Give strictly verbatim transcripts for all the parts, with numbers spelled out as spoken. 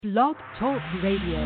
Blog Talk Radio.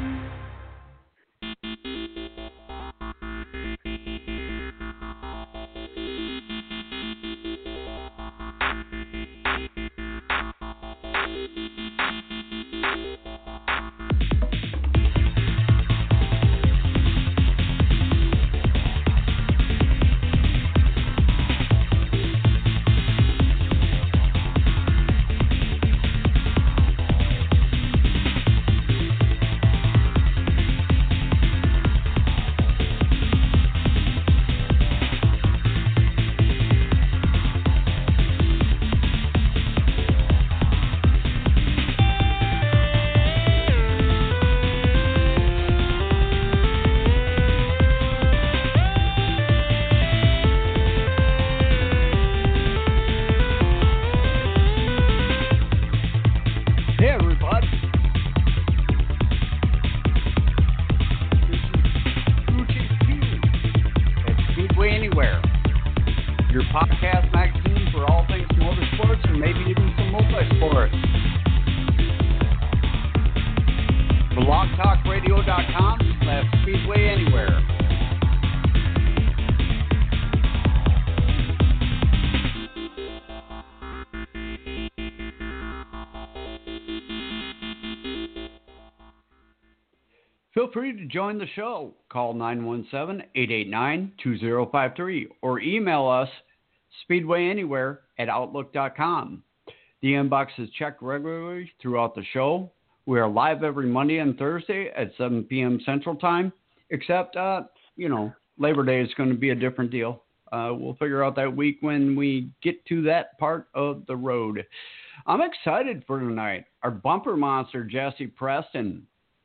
Feel free to join the show. Call nine one seven, eight eight nine, two zero five three or email us speedwayanywhere at outlook dot com. The inbox is checked regularly throughout the show. We are live every Monday and Thursday at seven p.m. Central Time, except, uh, you know, Labor Day is going to be a different deal. Uh, we'll figure out that week when we get to that part of the road. I'm excited for tonight. Our bumper monster, Jesse Preston,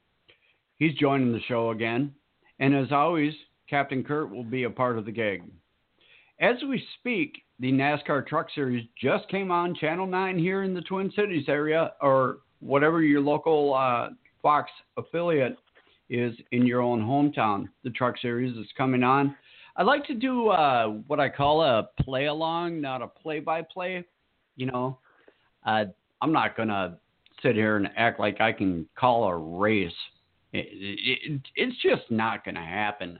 he's joining the show again. And as always, Captain Kurt will be a part of the gig. As we speak, the NASCAR Truck Series just came on Channel nine here in the Twin Cities area, or whatever your local uh, Fox affiliate is in your own hometown. The Truck Series is coming on. I like to do uh, what I call a play-along, not a play-by-play. You know, uh, I'm not going to sit here and act like I can call a race. It, it, it's just not going to happen.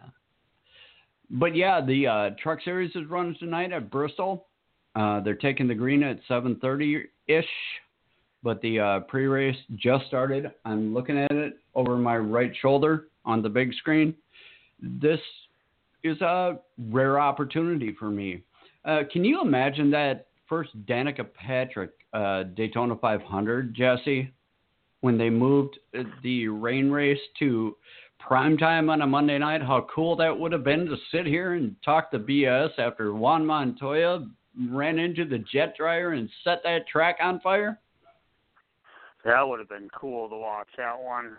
But yeah, the uh, Truck Series is running tonight at Bristol. Uh, they're taking the green at seven thirty-ish, but the uh, pre-race just started. I'm looking at it over my right shoulder on the big screen. This is a rare opportunity for me. Uh, can you imagine that first Danica Patrick uh, Daytona five hundred, Jesse? When they moved the rain race to primetime on a Monday night, how cool that would have been to sit here and talk the B S after Juan Montoya ran into the jet dryer and set that track on fire. That would have been cool to watch that one.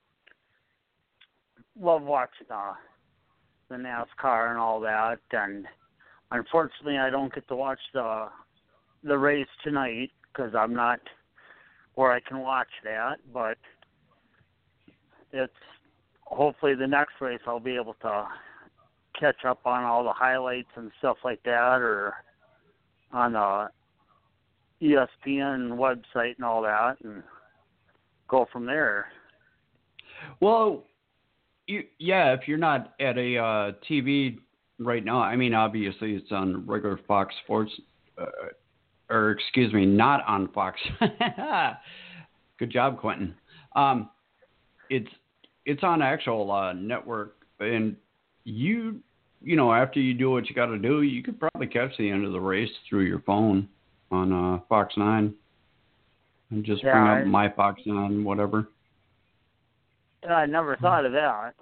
Love watching uh, the NASCAR and all that, and unfortunately I don't get to watch the the race tonight because I'm not where I can watch that, but it's hopefully the next race I'll be able to catch up on all the highlights and stuff like that, or on the E S P N website and all that, and go from there. Well, you, yeah, if you're not at a uh, T V right now, I mean, obviously it's on regular Fox Sports, uh, or excuse me, not on Fox. Good job, Quentin. Um, it's it's on actual uh, network, and you you know after you do what you got to do, you could probably catch the end of the race through your phone on uh, Fox nine, and just yeah, bring I, up my Fox nine, whatever. I never thought of that.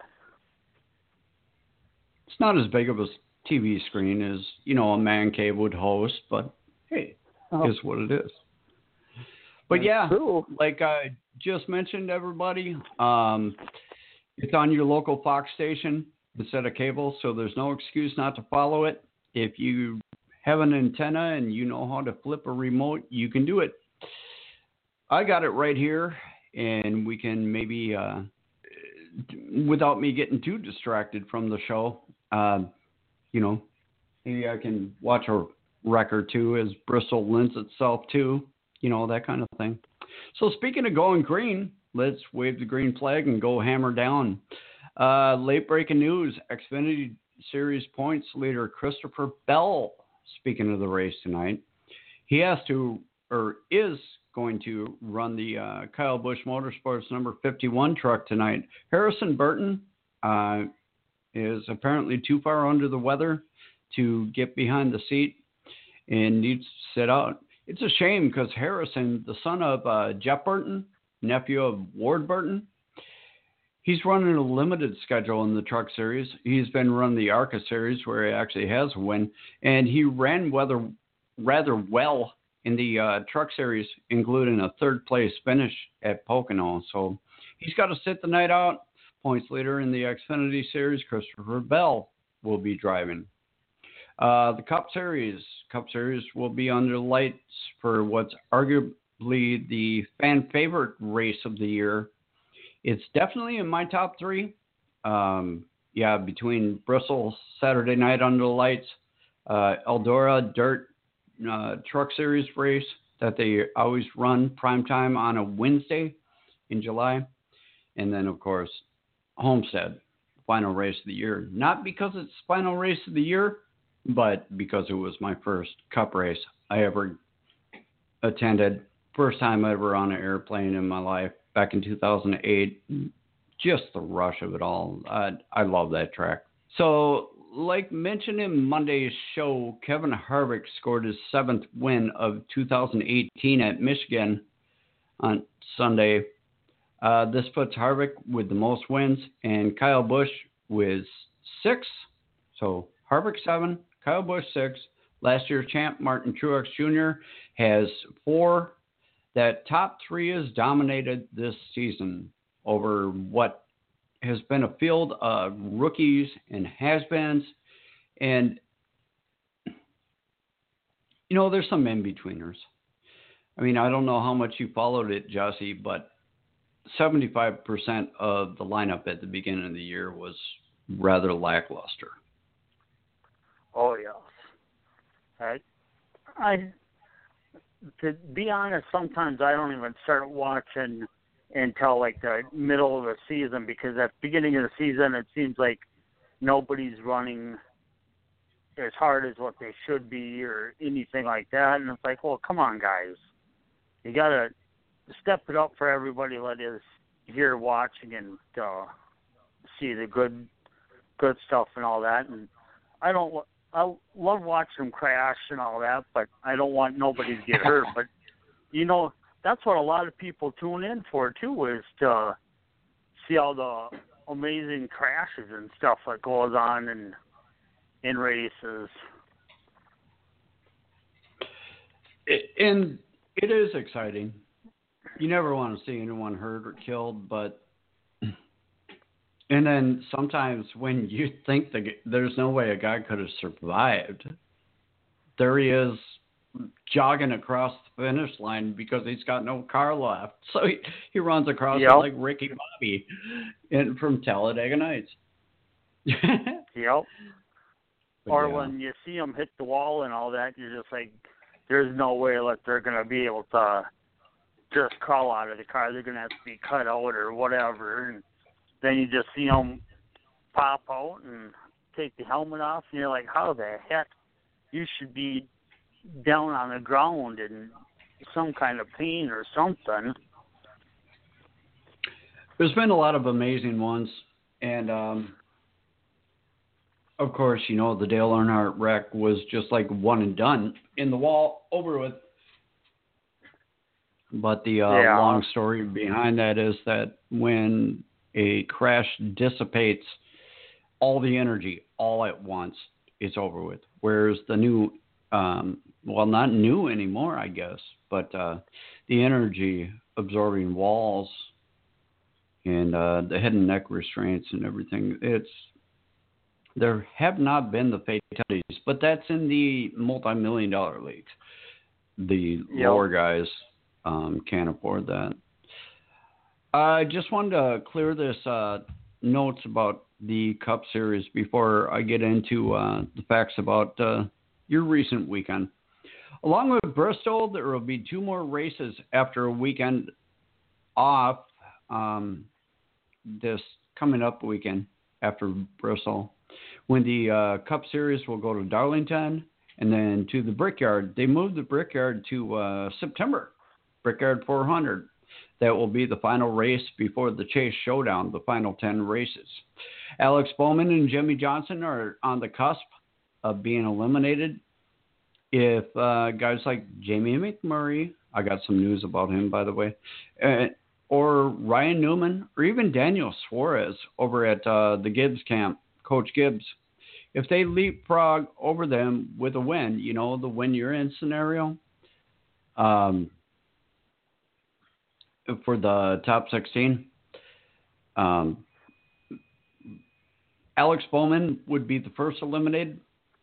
It's not as big of a T V screen as you know a man cave would host, but hey. Oh. Is what it is. But That's yeah, cool. Like I just mentioned, everybody, um, it's on your local Fox station instead of cable, so there's no excuse not to follow it. If you have an antenna and you know how to flip a remote, you can do it. I got it right here, and we can maybe, uh, without me getting too distracted from the show, uh, you know, maybe I can watch a record too, as Bristol lends itself to, you know, that kind of thing. So speaking of going green, let's wave the green flag and go hammer down. Uh, late breaking news: Xfinity Series points leader Christopher Bell. Speaking of the race tonight, he has to or is going to run the uh, Kyle Busch Motorsports number fifty-one truck tonight. Harrison Burton uh, is apparently too far under the weather to get behind the seat and needs to sit out. It's a shame because Harrison, the son of uh, Jeff Burton, nephew of Ward Burton, he's running a limited schedule in the truck series. He's been running the ARCA series where he actually has a win, and he ran rather, rather well in the uh, truck series, including a third place finish at Pocono. So he's got to sit the night out. Points leader in the Xfinity Series, Christopher Bell, will be driving. Uh, the Cup Series. Cup Series will be under lights for what's arguably the fan favorite race of the year. It's definitely in my top three. Um, yeah, between Bristol Saturday night under the lights, uh, Eldora Dirt uh, Truck Series race that they always run primetime on a Wednesday in July, and then of course Homestead, final race of the year. Not because it's final race of the year, but because it was my first Cup race I ever attended. First time ever on an airplane in my life back in two thousand eight. Just the rush of it all. I, I love that track. So, like mentioned in Monday's show, Kevin Harvick scored his seventh win of two thousand eighteen at Michigan on Sunday. Uh, this puts Harvick with the most wins and Kyle Busch with six. So Harvick seven, Kyle Busch six. Last year's champ Martin Truex Junior has four. That top three has dominated this season over what has been a field of rookies and has-beens. And, you know, there's some in-betweeners. I mean, I don't know how much you followed it, Jesse, but seventy-five percent of the lineup at the beginning of the year was rather lackluster. Oh, yes. I, I, to be honest, sometimes I don't even start watching until like the middle of the season, because at the beginning of the season it seems like nobody's running as hard as what they should be or anything like that. And it's like, well, come on, guys. You got to step it up for everybody that is here watching and uh, see the good good stuff and all that. And I don't I love watching them crash and all that, but I don't want nobody to get hurt. But, you know, that's what a lot of people tune in for, too, is to see all the amazing crashes and stuff that goes on in, in races. It, and it is exciting. You never want to see anyone hurt or killed, but and then sometimes when you think that there's no way a guy could have survived, there he is jogging across the finish line because he's got no car left. So he, he runs across yep. it like Ricky Bobby in, from Talladega Nights. Yep. But or yeah. when you see them hit the wall and all that, you're just like, there's no way that they're going to be able to just crawl out of the car. They're going to have to be cut out or whatever. And then you just see them pop out and take the helmet off, and you're like, how the heck? You should be down on the ground in some kind of pain or something. There's been a lot of amazing ones, and um, of course, you know, the Dale Earnhardt wreck was just like one and done, in the wall, over with. But the uh, yeah. long story behind that is that when a crash dissipates all the energy all at once, it's over with. Whereas the new, um, well, not new anymore, I guess, but uh, the energy absorbing walls and uh, the head and neck restraints and everything, it's there have not been the fatalities, but that's in the multi-million dollar leagues. The yep. lower guys um, can't afford that. I just wanted to clear this uh, notes about the Cup Series before I get into uh, the facts about uh, your recent weekend. Along with Bristol, there will be two more races after a weekend off um, this coming up weekend after Bristol, when the uh, Cup Series will go to Darlington and then to the Brickyard. They moved the Brickyard to uh, September, Brickyard four hundred. That will be the final race before the Chase Showdown, the final ten races. Alex Bowman and Jimmy Johnson are on the cusp of being eliminated. If uh, guys like Jamie McMurray, I got some news about him, by the way, uh, or Ryan Newman, or even Daniel Suarez over at uh, the Gibbs camp, Coach Gibbs, if they leapfrog over them with a win, you know, the win you're in scenario, um, for the top sixteen, um, Alex Bowman would be the first eliminated,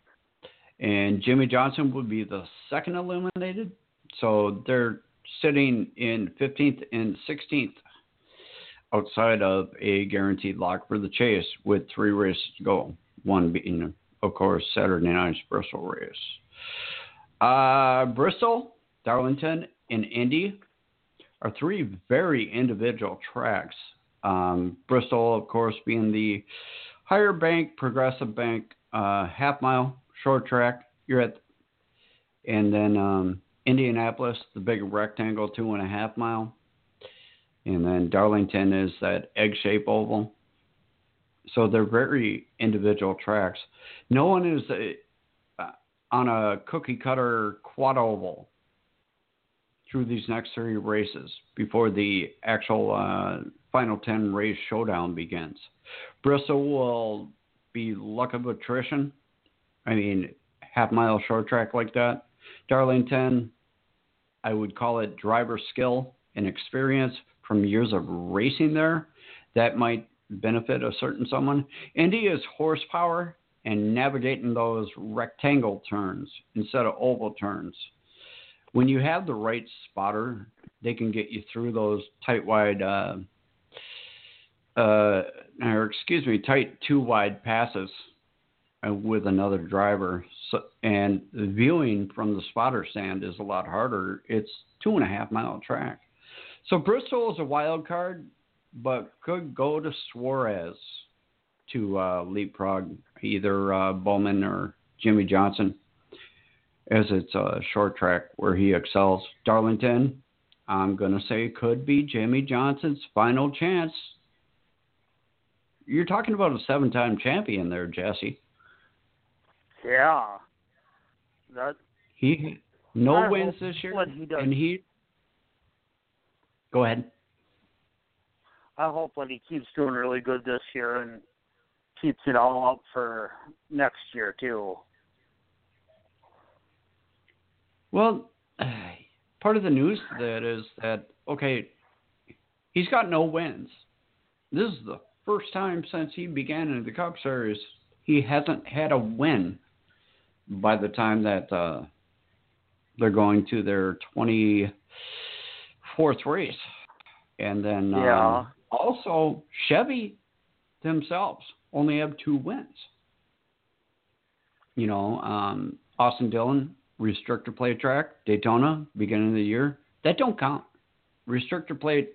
and Jimmy Johnson would be the second eliminated. So they're sitting in fifteenth and sixteenth outside of a guaranteed lock for the Chase with three races to go. One being, of course, Saturday night's Bristol race. Uh, Bristol, Darlington, and Indy are three very individual tracks. Um, Bristol, of course, being the higher bank, progressive bank, uh, half mile, short track. You're at, and then um, Indianapolis, the big rectangle, two and a half mile. And then Darlington is that egg-shaped oval. So they're very individual tracks. No one is uh, on a cookie-cutter quad oval through these next three races before the actual uh, final ten race showdown begins. Bristol will be luck of attrition. I mean, half-mile short track like that. Darlington, I would call it driver skill and experience from years of racing there. That might benefit a certain someone. Indy is horsepower and navigating those rectangle turns instead of oval turns. When you have the right spotter, they can get you through those tight wide, uh, uh, or excuse me, tight two wide passes with another driver. So, and the viewing from the spotter stand is a lot harder. It's two and a half mile track. So Bristol is a wild card, but could go to Suarez to uh, leapfrog either uh, Bowman or Jimmy Johnson, as it's a short track where he excels. Darlington, I'm going to say could be Jimmy Johnson's final chance. You're talking about a seven-time champion there, Jesse. Yeah. That, he no I wins this year, he does. and he... Go ahead. I hope that he keeps doing really good this year and keeps it all up for next year, too. Well, part of the news to that is that, okay, he's got no wins. This is the first time since he began in the Cup Series he hasn't had a win by the time that uh, they're going to their twenty-fourth race. And then yeah. um, also Chevy themselves only have two wins. You know, um, Austin Dillon, restrictor plate track, Daytona, beginning of the year. That don't count. Restrictor plate,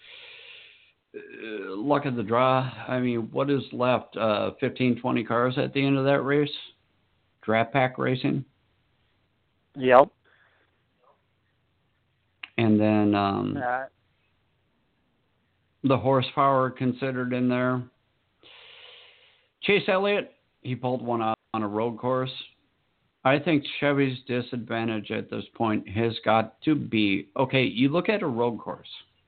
uh, luck of the draw. I mean, what is left? Uh, fifteen, twenty cars at the end of that race? Draft pack racing? Yep. And then um, uh, the horsepower considered in there. Chase Elliott, he pulled one out on a road course. I think Chevy's disadvantage at this point has got to be, okay, you look at a road course.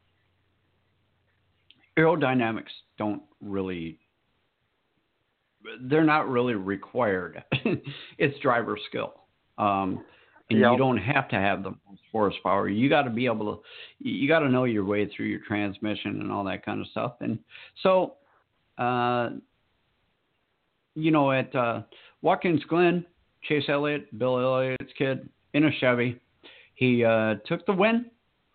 Aerodynamics don't really, they're not really required. It's driver skill. Um, and yep. you don't have to have the most horsepower. You got to be able to, you got to know your way through your transmission and all that kind of stuff. And so, uh, you know, at uh, Watkins Glen, Chase Elliott, Bill Elliott's kid, in a Chevy, he uh, took the win.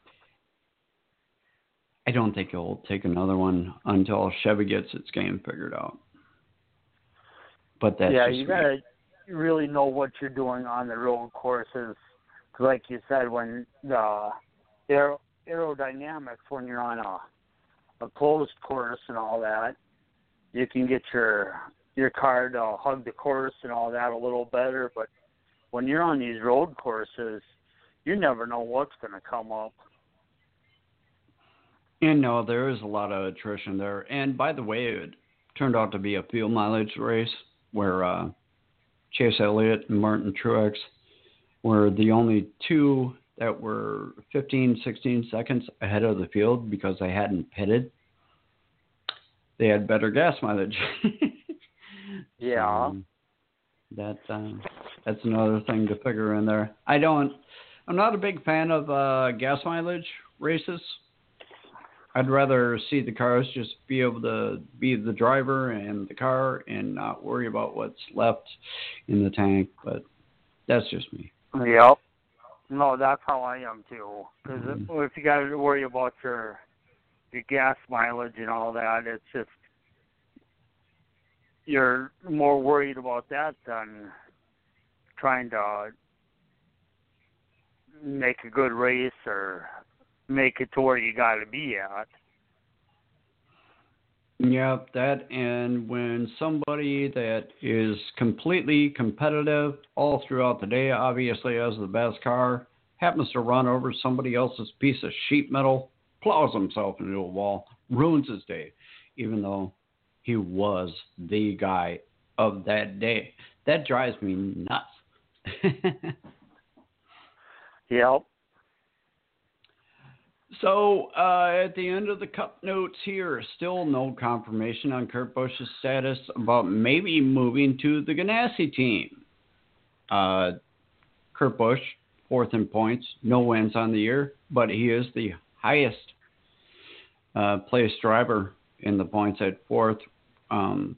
I don't think he'll take another one until Chevy gets its game figured out. But that's yeah, just you me. gotta really know what you're doing on the road courses. Like you said, when the aer- aerodynamics when you're on a a closed course and all that, you can get your your car to hug the course and all that a little better. But when you're on these road courses, you never know what's going to come up. And no, there is a lot of attrition there. And by the way, it turned out to be a field mileage race where uh, Chase Elliott and Martin Truex were the only two that were fifteen, sixteen seconds ahead of the field because they hadn't pitted. They had better gas mileage. Yeah. So that um, that's another thing to figure in there. I don't. I'm not a big fan of uh, gas mileage races. I'd rather see the cars just be able to be the driver and the car and not worry about what's left in the tank. But that's just me. Yep. No, that's how I am too. Because Mm-hmm. if you got to worry about your your gas mileage and all that, it's just you're more worried about that than trying to make a good race or make it to where you got to be at. Yeah, that, and when somebody that is completely competitive all throughout the day, obviously has the best car, happens to run over somebody else's piece of sheet metal, plows himself into a wall, ruins his day, even though he was the guy of that day. That drives me nuts. Yep. So, uh, at the end of the Cup notes here, still no confirmation on Kurt Busch's status about maybe moving to the Ganassi team. Uh, Kurt Busch, fourth in points, no wins on the year, but he is the highest uh, placed driver in the points at fourth um,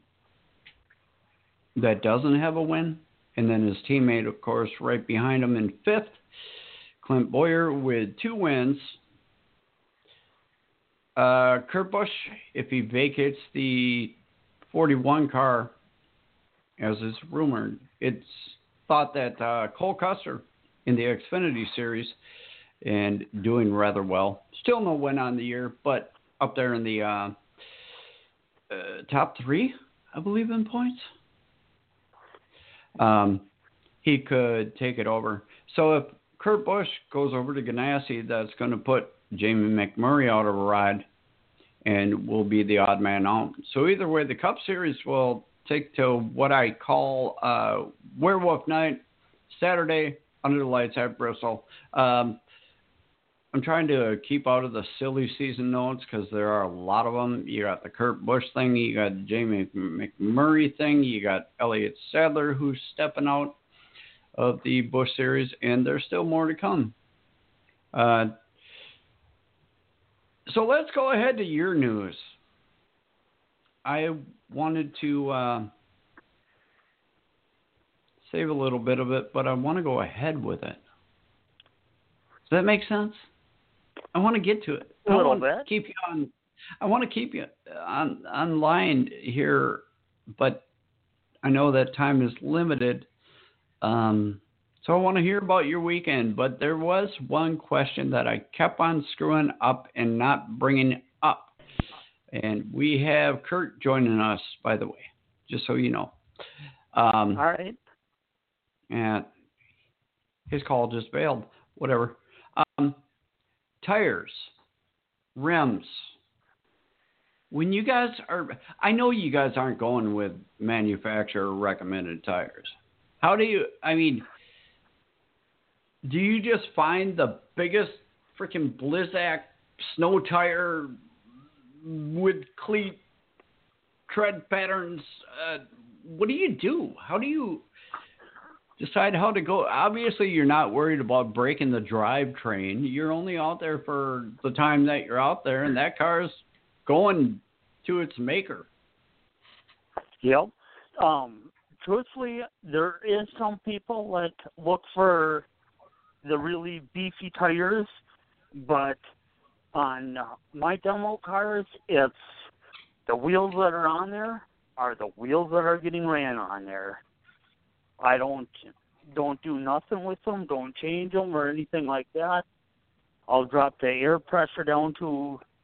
that doesn't have a win. And then his teammate, of course, right behind him in fifth, Clint Bowyer with two wins. Uh, Kurt Busch, if he vacates the forty-one car, as is rumored, it's thought that uh, Cole Custer in the Xfinity Series and doing rather well. Still no win on the year, but up there in the uh, uh, top three, I believe, in points. Um, he could take it over. So if Kurt Busch goes over to Ganassi, that's going to put Jamie McMurray out of a ride and will be the odd man out. So either way, the Cup Series will take to what I call uh, Werewolf Night, Saturday, under the lights at Bristol. Um, I'm trying to keep out of the silly season notes because there are a lot of them. You got the Kurt Busch thing, you got the Jamie McMurray thing, you got Elliott Sadler who's stepping out of the Busch Series, and there's still more to come. Uh, so let's go ahead to your news. I wanted to uh, save a little bit of it, but I want to go ahead with it. Does that make sense? I want to get to it. A little I want bit. To keep you on. I want to keep you on online here, but I know that time is limited. Um, so I want to hear about your weekend. But there was one question that I kept on screwing up and not bringing up, and we have Kurt joining us, by the way, just so you know. Um, All right. And his call just failed. Whatever. Um, tires, rims. When you guys are, I know you guys aren't going with manufacturer recommended tires. How do you, I mean, do you just find the biggest freaking Blizzak snow tire with cleat tread patterns? Uh, what do you do? How do you decide how to go? Obviously, you're not worried about breaking the drivetrain. You're only out there for the time that you're out there, and that car's going to its maker. Yep. Um, truthfully, there is some people that look for the really beefy tires, but on my demo cars, it's the wheels that are on there are the wheels that are getting ran on there. I don't don't do nothing with them, don't change them or anything like that. I'll drop the air pressure down to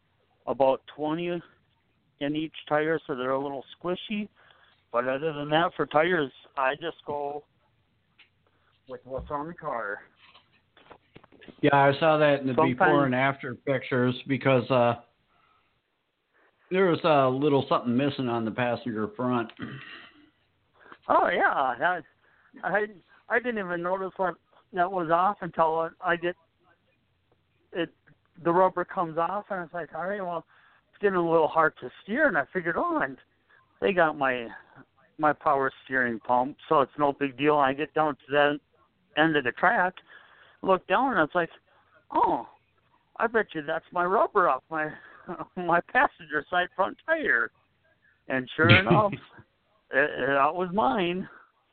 about twenty in each tire, so they're a little squishy. But other than that, for tires, I just go with what's on the car. Yeah, I saw that in the Sometimes, before and after pictures because uh, there was a little something missing on the passenger front. Oh yeah, that, I I didn't even notice what that was off until I get it. The rubber comes off, and it's like, all right, well, it's getting a little hard to steer, and I figured, oh, and they got my my power steering pump, so it's no big deal. I get down to that end of the track, look down, and it's like, oh, I bet you that's my rubber off my my passenger side front tire. And sure enough, it, it, that was mine.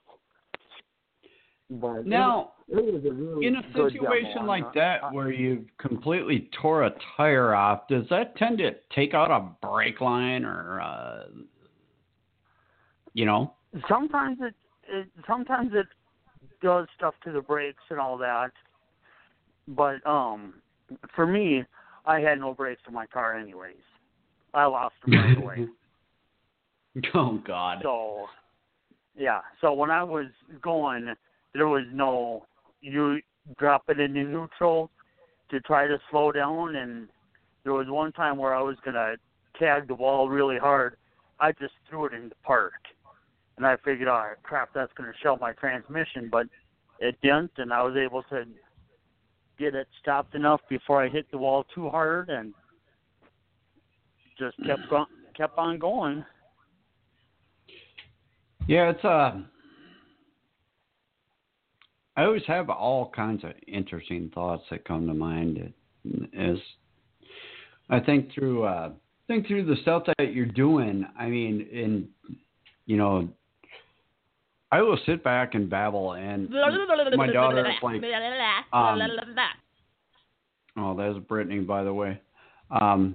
But now, it, it was a really in a situation like that where you completely tore a tire off, does that tend to take out a brake line or, uh, you know? Sometimes it, it sometimes it does stuff to the brakes and all that. But um, for me, I had no brakes in my car anyways. I lost them right away. Oh, God. So, yeah. So when I was going, there was no, you drop it into neutral to try to slow down. And there was one time where I was going to tag the wall really hard. I just threw it into park. And I figured, oh, crap, that's going to shell my transmission. But it didn't, and I was able to get it stopped enough before I hit the wall too hard and just kept go- kept on going. Yeah, it's uh I always have all kinds of interesting thoughts that come to mind as I think through uh think through the stuff that you're doing. I mean, in you know, I will sit back and babble, and my daughter's like, um, oh, that's Brittany, by the way. Um,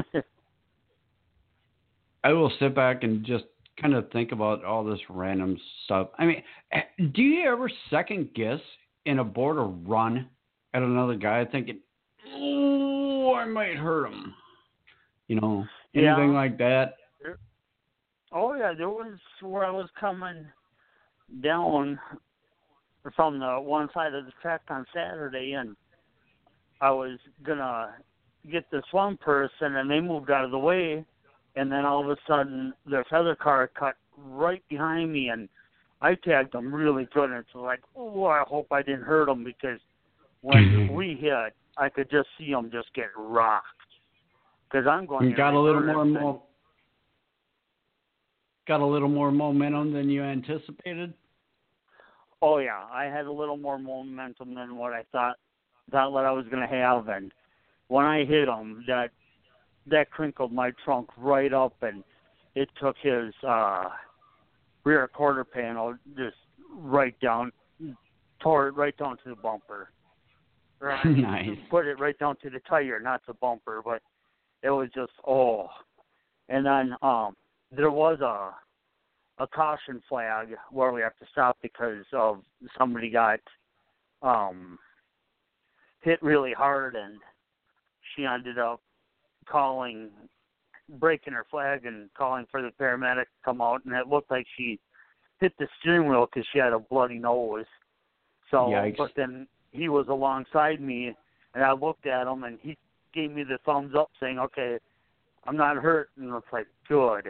I will sit back and just kind of think about all this random stuff. I mean, do you ever second guess in a board or run at another guy thinking, oh, I might hurt him? You know, anything yeah. like that? Oh, yeah, there was where I was coming down from the one side of the track on Saturday, and I was going to get this one person, and they moved out of the way, and then all of a sudden their feather car cut right behind me, and I tagged them really good, and it's like, oh, I hope I didn't hurt them, because when we hit, I could just see them just get rocked. Because I'm going you got a little more, and, mo- got a little more momentum than you anticipated? Oh, yeah. I had a little more momentum than what I thought, thought what I was going to have. And when I hit him, that that crinkled my trunk right up, and it took his uh, rear quarter panel just right down, tore it right down to the bumper. Right? Nice. Put it right down to the tire, not the bumper, but it was just, oh. And then um, there was a a caution flag where we have to stop because of somebody got um, hit really hard, and she ended up calling, breaking her flag and calling for the paramedic to come out, and it looked like she hit the steering wheel because she had a bloody nose. So, Yikes. But then he was alongside me, and I looked at him, and he gave me the thumbs up saying, okay, I'm not hurt, and it's like, good.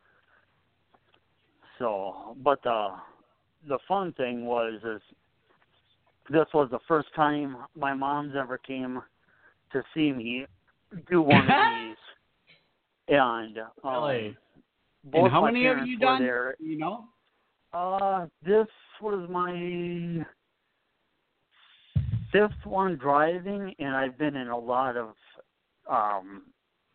So, but the the fun thing was is this was the first time my mom's ever came to see me do one of these, and um, really? both and how my many have parents you were done? there. You know, uh, this was my fifth one driving, and I've been in a lot of um,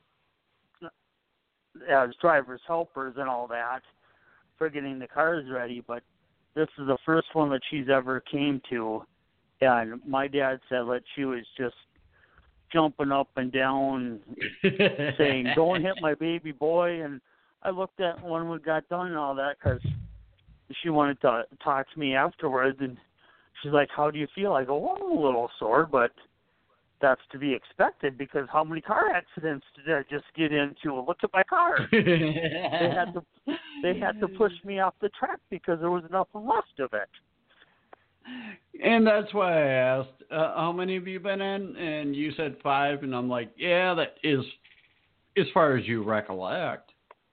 as drivers helpers and all that, for getting the cars ready, but this is the first one that she's ever came to, and my dad said that she was just jumping up and down, saying, don't hit my baby boy, and I looked at when we got done and all that, because she wanted to talk to me afterwards, and she's like, how do you feel? I go, well, I'm a little sore, but that's to be expected because how many car accidents did I just get into? Look at my car. they had to they had to push me off the track because there was nothing left of it. And that's why I asked, uh, how many have you been in? And you said five, and I'm like, yeah, that is as far as you recollect.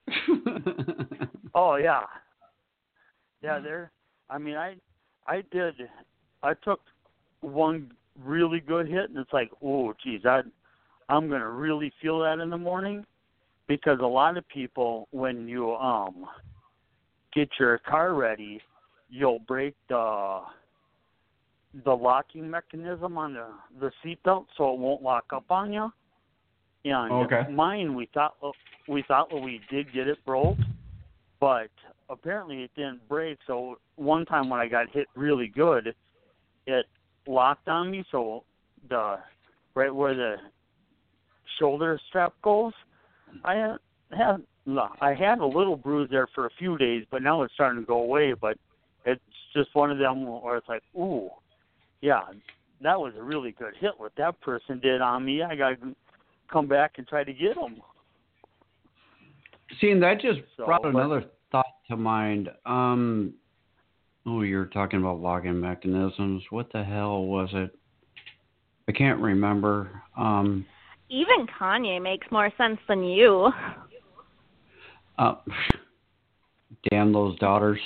Oh yeah, yeah. There. I mean, I I did. I took one really good hit, and it's like, oh, geez, I I'm gonna really feel that in the morning, because a lot of people, when you um get your car ready, you'll break the the locking mechanism on the the seatbelt so it won't lock up on you. And okay. mine, we thought we thought well, we did get it broke, but apparently it didn't break. So one time when I got hit really good, it locked on me. So the right where the shoulder strap goes, I had, had I had a little bruise there for a few days, but now it's starting to go away. But it's just one of them where it's like, ooh, yeah, that was a really good hit. What that person did on me, I got to come back and try to get them. See, and that just so, brought but, another thought to mind. Um, oh, you were talking about locking mechanisms. What the hell was it? I can't remember. Um, Even Kanye makes more sense than you. Uh, damn those daughters.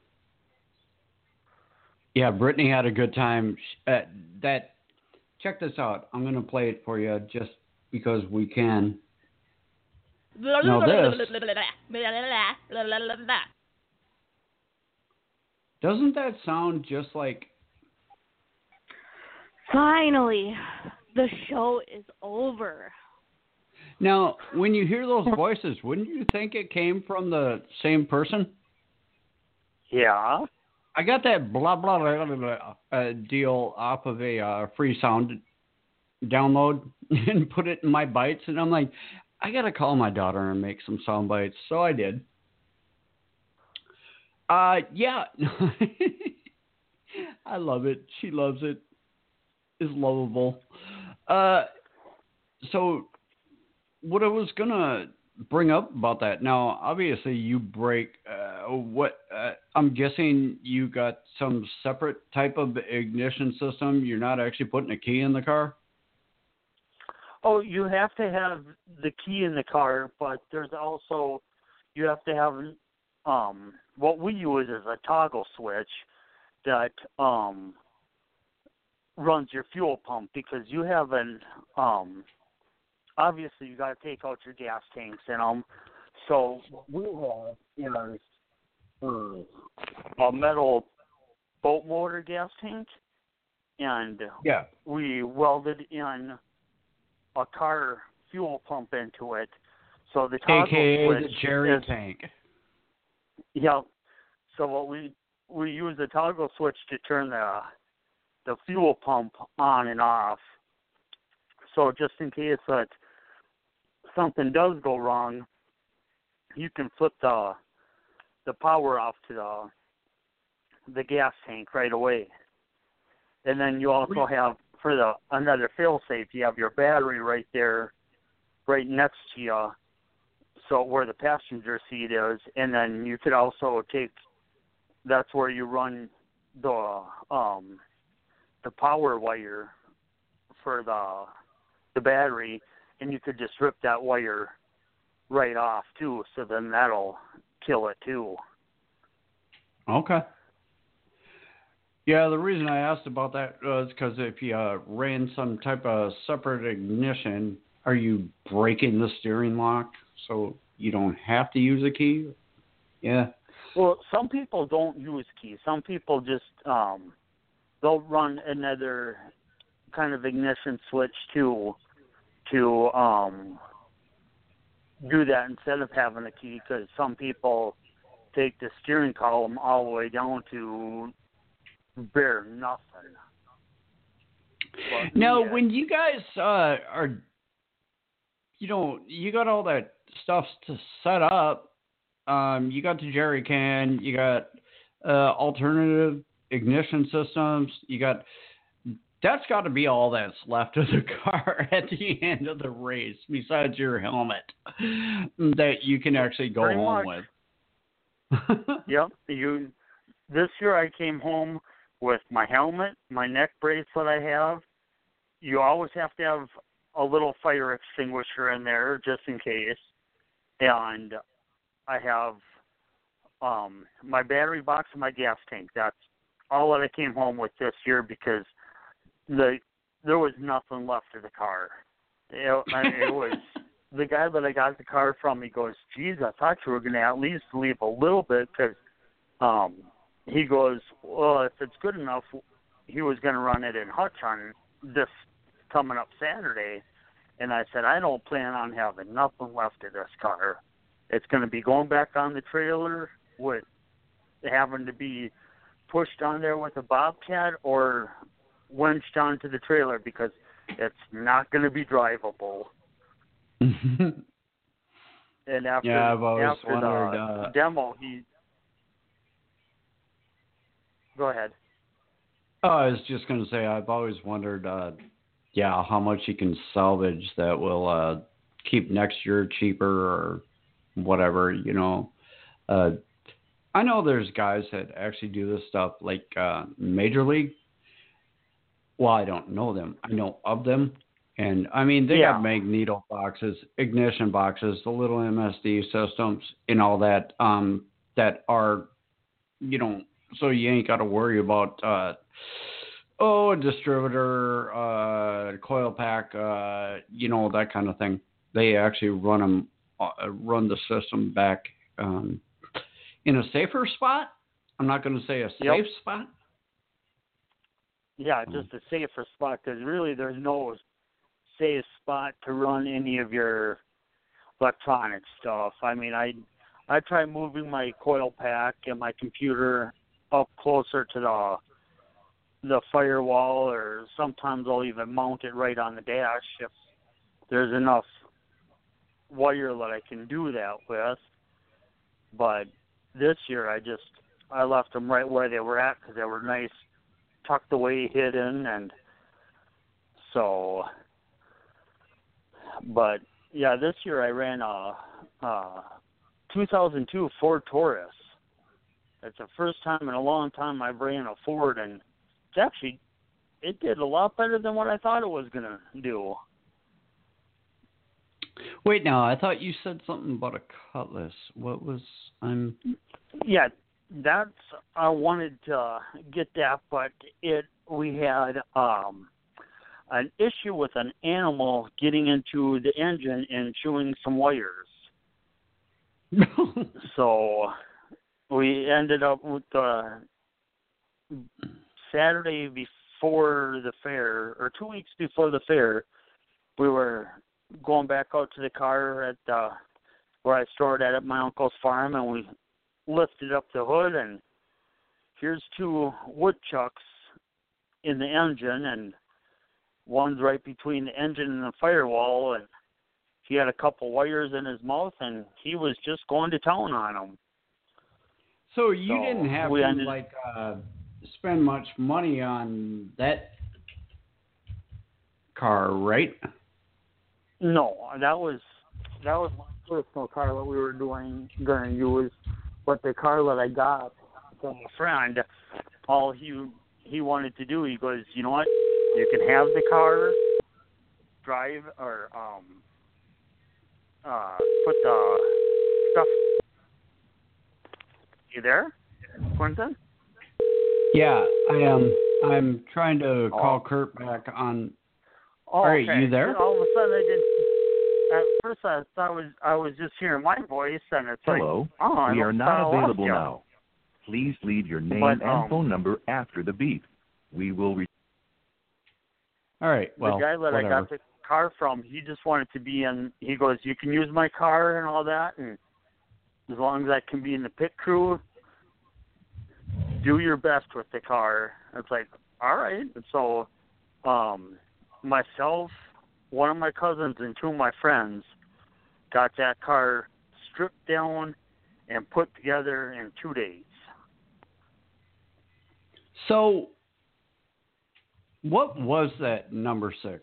Yeah, Brittany had a good time. Uh, that check this out. I'm gonna play it for you just because we can. Now this, doesn't that sound just like? Finally, the show is over. Now, when you hear those voices, wouldn't you think it came from the same person? Yeah. I got that blah, blah, blah, blah, blah uh, deal off of a uh, free sound download and put it in my bites. And I'm like, I got to call my daughter and make some sound bites. So I did. Uh, yeah. I love it. She loves it. It's lovable. Uh, so what I was going to bring up about that, now, obviously you break, uh, what, uh, I'm guessing you got some separate type of ignition system. You're not actually putting a key in the car? Oh, you have to have the key in the car, but there's also, you have to have, um, what we use is a toggle switch that, um, runs your fuel pump, because you have an, um, obviously you got to take out your gas tanks in them. So what we have is uh, a metal boat motor gas tank, and yeah, we welded in a car fuel pump into it. So the toggle A K A switch the Jerry is, tank. Yeah. So what we we use the toggle switch to turn the the fuel pump on and off. So just in case that something does go wrong, you can flip the the power off to the the gas tank right away. And then you also have, for the another fail-safe, you have your battery right there, right next to you, so where the passenger seat is. And then you could also take, that's where you run the um the power wire for the the battery, and you could just rip that wire right off too, so then that'll kill it too. Okay. Yeah, the reason I asked about that was because if you uh, ran some type of separate ignition, are you breaking the steering lock so you don't have to use a key? Yeah. Well, some people don't use keys. Some people just, um, they'll run another kind of ignition switch too, to um, do that instead of having a key, because some people take the steering column all the way down to bare nothing. But now, yeah. when you guys uh, are, you know, you got all that stuff to set up, um, you got the jerry can, you got uh, alternative ignition systems, you got That's got to be all that's left of the car at the end of the race, besides your helmet, that you can actually go Pretty home much. with. Yep. You. This year I came home with my helmet, my neck bracelet I have. You always have to have a little fire extinguisher in there just in case. And I have um, my battery box and my gas tank. That's all that I came home with this year because the there was nothing left of the car. It, it was the guy that I got the car from. He goes, "Geez, I thought you were going to at least leave a little bit," because um, he goes, "Well, if it's good enough," he was going to run it in Hutch on this coming up Saturday. And I said, "I don't plan on having nothing left of this car. It's going to be going back on the trailer with having to be pushed on there with a bobcat or winched onto the trailer because it's not going to be drivable." And after, yeah, I've always after wondered. the Uh, demo, he... Go ahead. oh, I was just going to say, I've always wondered, uh, yeah, how much you can salvage that will uh, keep next year cheaper or whatever, you know. Uh, I know there's guys that actually do this stuff, like uh, Major League. Well, I don't know them. I know of them. And, I mean, they Yeah. got magneto boxes, ignition boxes, the little M S D systems, and all that, um, that are, you know, so you ain't got to worry about, uh, oh, a distributor, uh, coil pack, uh, you know, that kind of thing. They actually run them, uh, run the system back um, in a safer spot. I'm not going to say a safe Yep. spot. Yeah, just a safer spot because really there's no safe spot to run any of your electronic stuff. I mean, I I try moving my coil pack and my computer up closer to the the firewall, or sometimes I'll even mount it right on the dash if there's enough wire that I can do that with. But this year I just I left them right where they were at because they were nice, tucked away, hidden, and so. But yeah, this year I ran a, a two thousand two Ford Taurus. It's the first time in a long time I've ran a Ford, and it's actually it did a lot better than what I thought it was gonna do. Wait, now I thought you said something about a Cutlass. What was I'm? Yeah, that's I wanted to get that, but it we had um. an issue with an animal getting into the engine and chewing some wires. So we ended up with the Saturday before the fair, or two weeks before the fair, we were going back out to the car at the, where I stored it at my uncle's farm, and we lifted up the hood, and here's two woodchucks in the engine, and one's right between the engine and the firewall, and he had a couple wires in his mouth, and he was just going to town on them. So you So didn't have we to ended- like uh, spend much money on that car, right? No, that was that was my personal car that we were doing going to use, but the car that I got from a friend, all he he wanted to do, he goes, you know what? You can have the car, drive, or um, uh, put the stuff. You there, Quentin? Yeah, I am. I'm trying to Oh. call Kurt back on. Oh, Are okay. you there? All of a sudden, I didn't. At first, I thought I was I was just hearing my voice, and it's Hello. like, oh, I we are thought not I lost available you. now. Please leave your name But, and um, phone number after the beep. We will re- All right. Well, the guy that whatever. I got the car from, he just wanted to be in. He goes, you can use my car and all that, and as long as I can be in the pit crew, do your best with the car. It's like, all right. And so, um, myself, one of my cousins, and two of my friends got that car stripped down and put together in two days. So What was that number six?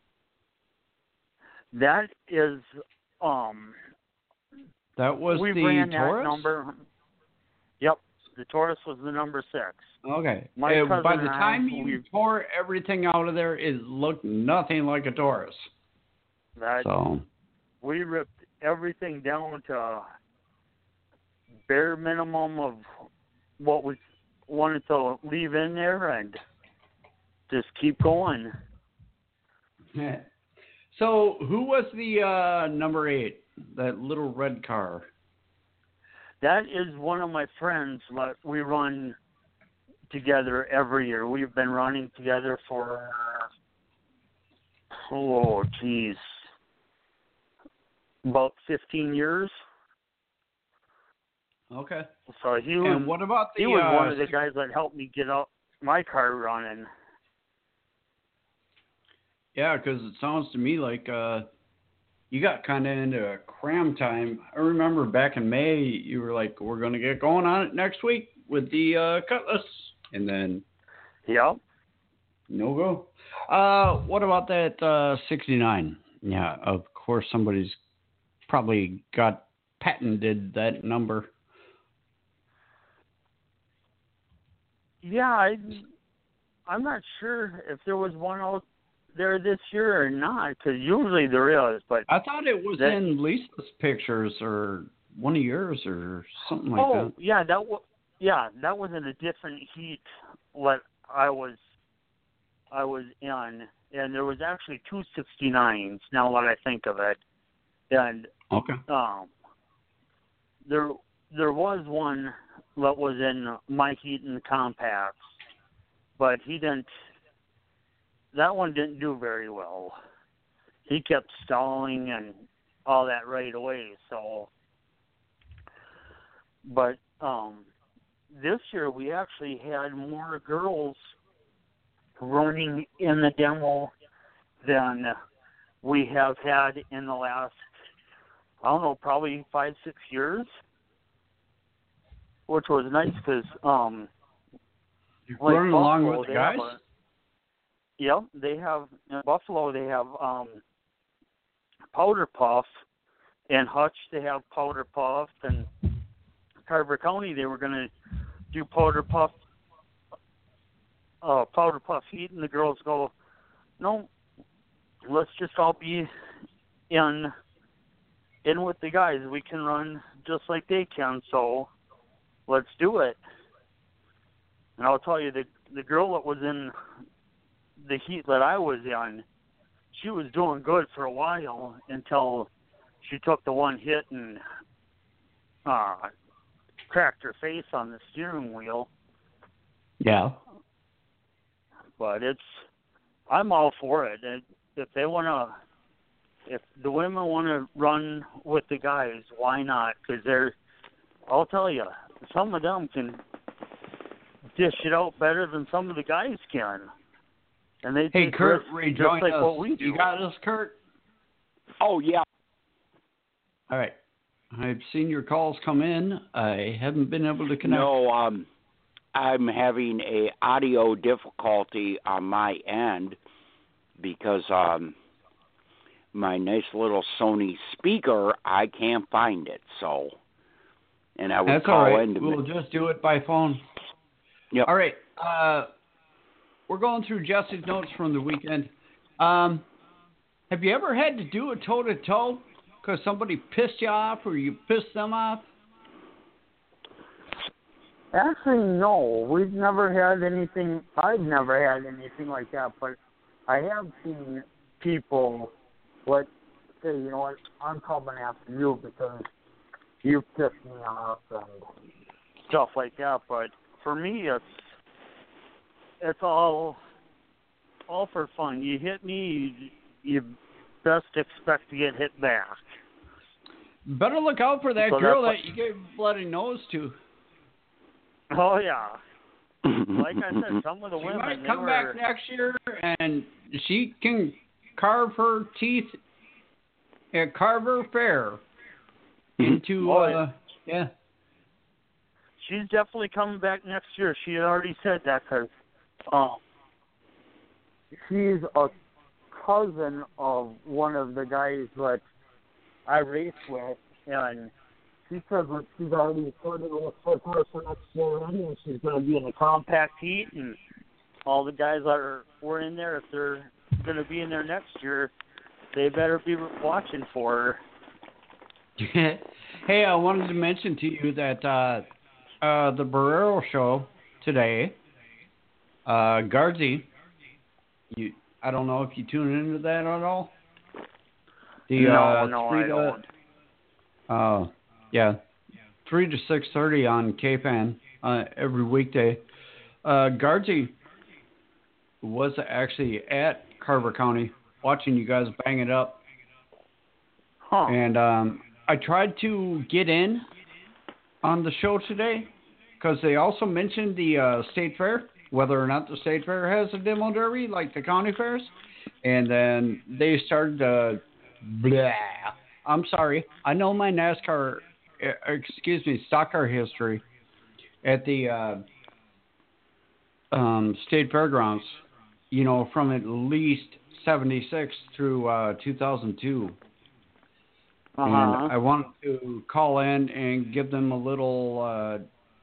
That is, um, That was we the ran Taurus? that number. Yep, the Taurus was the number six. Okay. My Uh, by cousin the and time I, you we- tore everything out of there, it looked nothing like a Taurus. That So, we ripped everything down to bare minimum of what we wanted to leave in there and just keep going. so who was the uh, number eight? That little red car. That is one of my friends that we run together every year. We've been running together for, oh, geez, about fifteen years. Okay. So he was, And what about the? he was uh, one of the guys that helped me get out my car running. Yeah, because it sounds to me like uh, you got kind of into cram time. I remember back in May, you were like, "We're going to get going on it next week with the uh, Cutlass," and then Yep. no go. Uh, what about that uh, sixty-nine? Yeah, of course somebody's probably got patented that number. Yeah, I, I'm not sure if there was one out there this year or not, because usually there is. But I thought it was that, in Lisa's pictures or one of yours or something like oh, that. yeah, that was yeah, that was in a different heat. What I was, I was in, and there was actually two sixty-nines. Now that I think of it, and Okay. um, there there was one that was in Mike Eaton Compacts, but he didn't. That one didn't do very well. He kept stalling and all that right away. So, but um, this year we actually had more girls running in the demo than we have had in the last, I don't know, probably five, six years, which was nice because um, You're like running along Buffalo, with the they have guys? a- Yep, they have in Buffalo. They have um, Powder Puff, and Hutch they have Powder Puff, and Carver County they were going to do Powder Puff, uh, Powder Puff Heat, and the girls go, no, let's just all be in in with the guys. We can run just like they can, so let's do it. And I'll tell you, the the girl that was in the heat that I was in, she was doing good for a while until she took the one hit and uh, cracked her face on the steering wheel. Yeah. But it's, I'm all for it. And if they want to, if the women want to run with the guys, why not? Because they're, I'll tell you, some of them can dish it out better than some of the guys can. And they Hey, take Kurt, risks rejoin just like us. what we do. You got us, Kurt? Oh, yeah. All right. I've seen your calls come in. I haven't been able to connect. No, um, I'm having a audio difficulty on my end because um, my nice little Sony speaker, I can't find it. So, and I would That's call all right. in to We'll just do it by phone. Yep. All right. Uh, we're going through Jesse's notes from the weekend. Um, have you ever had to do a toe-to-toe because somebody pissed you off or you pissed them off? Actually, no. We've never had anything. I've never had anything like that. But I have seen people like say, you know what, I'm coming after you because you pissed me off and stuff like that. But for me, it's it's all all for fun. You hit me, you, you best expect to get hit back. Better look out for that So girl that's that you gave a bloody nose to. Oh yeah. Like I said, some of the She women might they come were, back next year and she can carve her teeth and carve her fair into, Oh, uh, yeah. she's definitely coming back next year. She had already said that because um, she's a cousin of one of the guys that I race with, and she says that she's already started with her car for next year already, and she's going to be in the compact heat, and all the guys that are were in there, if they're going to be in there next year, they better be watching for her. Hey, I wanted to mention to you that uh, uh, the Barrero show today, uh, Garzi, you, I don't know if you tune into that at all. The, no, uh, no, three I to, don't. Uh, yeah, three to six thirty on K P A N uh, every weekday. Uh, Garzi was actually at Carver County watching you guys bang it up, Huh. and um, I tried to get in on the show today because they also mentioned the uh, state fair, whether or not the state fair has a demo derby like the county fairs, and then they started to blah. I'm sorry. I know my NASCAR, uh, excuse me, stock car history at the uh, um, state fairgrounds, you know, from at least seventy-six through uh, two thousand two. Uh-huh. And I wanted to call in and give them a little uh,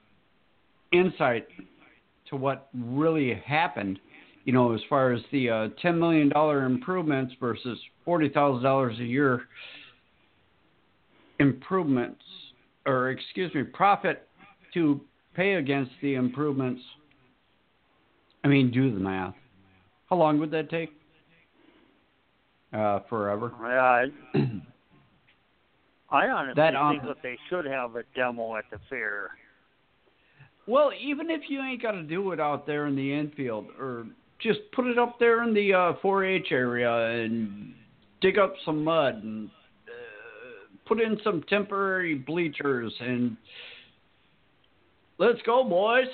insight to what really happened, you know, as far as the uh, ten million dollars improvements versus forty thousand dollars a year improvements, or excuse me, profit to pay against the improvements. I mean, do the math. How long would that take? Uh, forever. Yeah, I, I honestly That, um, think that they should have a demo at the fair. Well, even if you ain't got to do it out there in the infield, or just put it up there in the uh, four H area and dig up some mud and uh, put in some temporary bleachers and let's go, boys.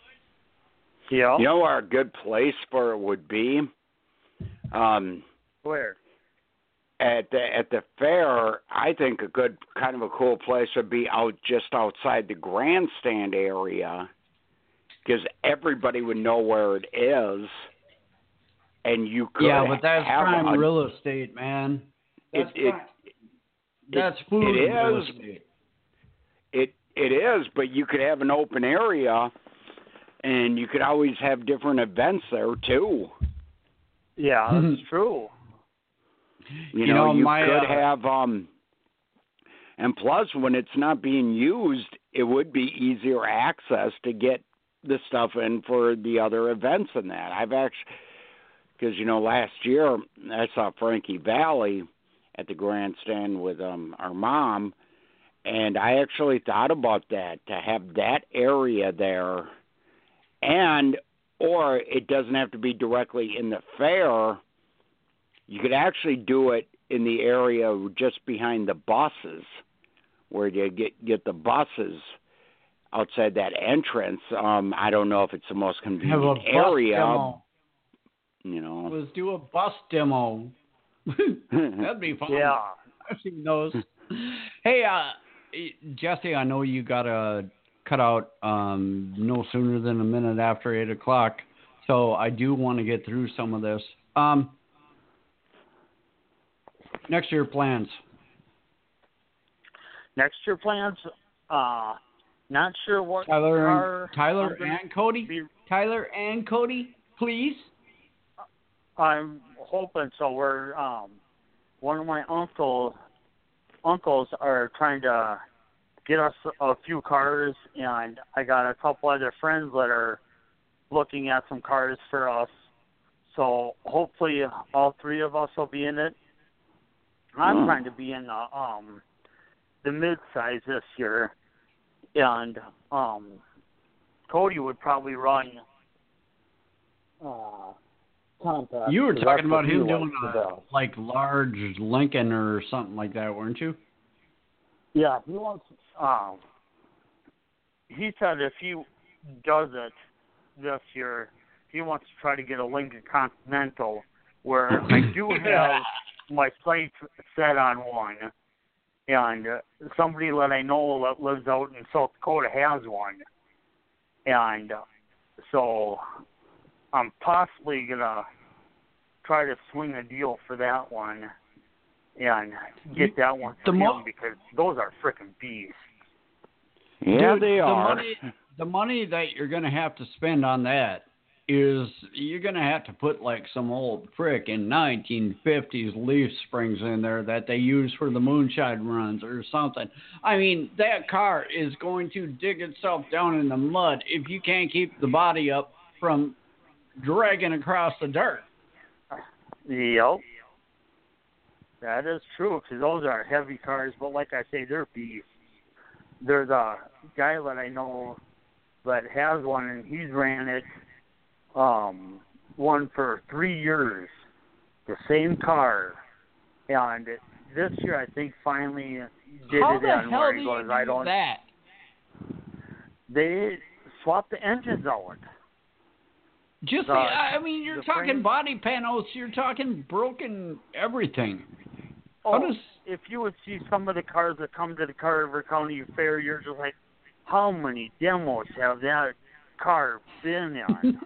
Yeah. You know where a good place for it would be? Um, Where? at the at the fair, I think a good kind of a cool place would be out just outside the grandstand area, because everybody would know where it is, and you could Yeah, but that's have prime a, real estate, man. That's it, prime. it, That's food it real is. estate. It it is, but you could have an open area, and you could always have different events there too. Yeah, that's true. You, You know, know, you my, could uh, have, um, and plus, when it's not being used, it would be easier access to get the stuff in for the other events and that. I've actually, because, you know, last year I saw Frankie Valli at the grandstand with um, our mom, and I actually thought about that, to have that area there, and, or it doesn't have to be directly in the fair. You could actually do it in the area just behind the buses, where you get get the buses outside that entrance. Um, I don't know if it's the most Have a convenient bus area. demo. You know, Let's do a bus demo. That'd be fun. Yeah. I've seen those. Hey, uh, Jesse, I know you got to cut out um, no sooner than a minute after eight o'clock, so I do want to get through some of this. Um, next year plans. Next year plans, uh, not sure what Tyler car and Tyler I'm gonna and Cody. be- Tyler and Cody, please. I'm hoping so. We're um, one of my uncle uncles are trying to get us a few cars, and I got a couple other friends that are looking at some cars for us. So hopefully all three of us will be in it. I'm Hmm. trying to be in the um the mid size this year, and um Cody would probably run uh compact. You were 'cause talking that's what about he him likes doing the a best. like large Lincoln or something like that, weren't you? Yeah, he wants. Um, he said if he does it this year, he wants to try to get a Lincoln Continental, where I do have my sights set on one, and uh, somebody that I know that lives out in South Dakota has one, and uh, so I'm possibly gonna try to swing a deal for that one and get that one The for mo- him because those are frickin' beasts. Yeah, Dude, they the are. Money, the money that you're going to have to spend on that is you're going to have to put like some old frickin' nineteen fifties leaf springs in there that they use for the moonshine runs or something. I mean, that car is going to dig itself down in the mud if you can't keep the body up from dragging across the dirt. Yep. That is true, because those are heavy cars, but like I say, they're beasts. There's a guy that I know that has one, and he's ran it, um, one for three years, the same car. And this year, I think, finally did How it the on hell where do he you goes, do I don't. that? They swapped the engines out. Just, The- the, I mean, you're the talking frame- body panels, you're talking broken everything. Oh, How does if you would see some of the cars that come to the Carver County Fair, you're just like, how many demos have that car been on?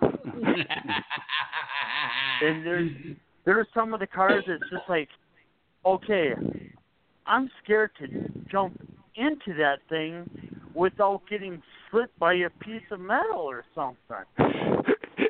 And there's there's some of the cars that's just like, okay, I'm scared to jump into that thing without getting slit by a piece of metal or something.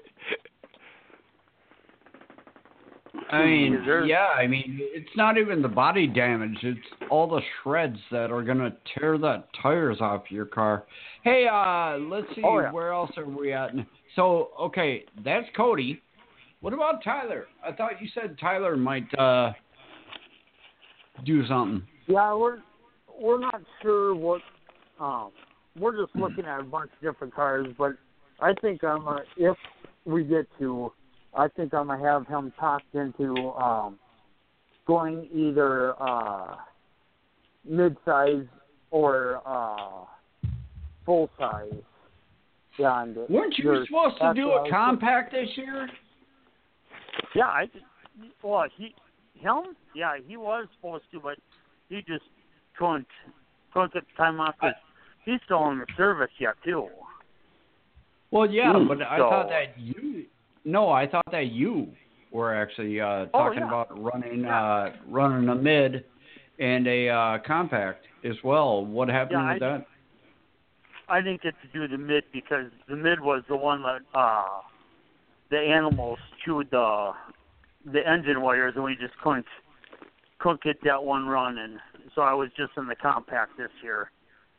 I mean, Is there- yeah, I mean, it's not even the body damage. It's all the shreds that are going to tear the tires off your car. Hey, uh, let's see, Oh, yeah. where else are we at? So, okay, that's Cody. What about Tyler? I thought you said Tyler might uh, do something. Yeah, we're we're not sure what. Um, we're just looking at a bunch of different cars, but I think I'm uh, if we get to, I think I'm gonna have him talked into um, going either uh, mid-size or uh, full size. And Weren't you there's- supposed to that's do what I a was compact this year? Yeah, I just, well, he, him, yeah, he was supposed to, but he just couldn't, couldn't get the time off. 'Cause he's still in the service yet, too. Well, yeah, Mm, but I so- thought that you. No, I thought that you were actually uh, Oh, talking yeah. about running Yeah. uh, running a mid and a uh, compact as well. What happened Yeah, with I- that? I didn't get to do the mid because the mid was the one that uh, the animals chewed the the engine wires, and we just couldn't couldn't get that one running. So I was just in the compact this year.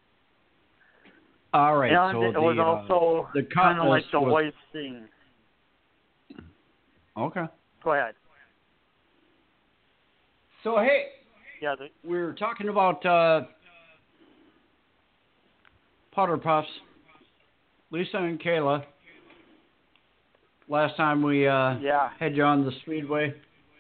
All right, and so it the, was uh, also the kind of like Cutlass the was- wife thing. Okay. Go ahead. So hey, Yeah, the, we were talking about uh, Powder Puffs, Lisa and Kayla. Last time we uh, yeah. had you on the Speedway.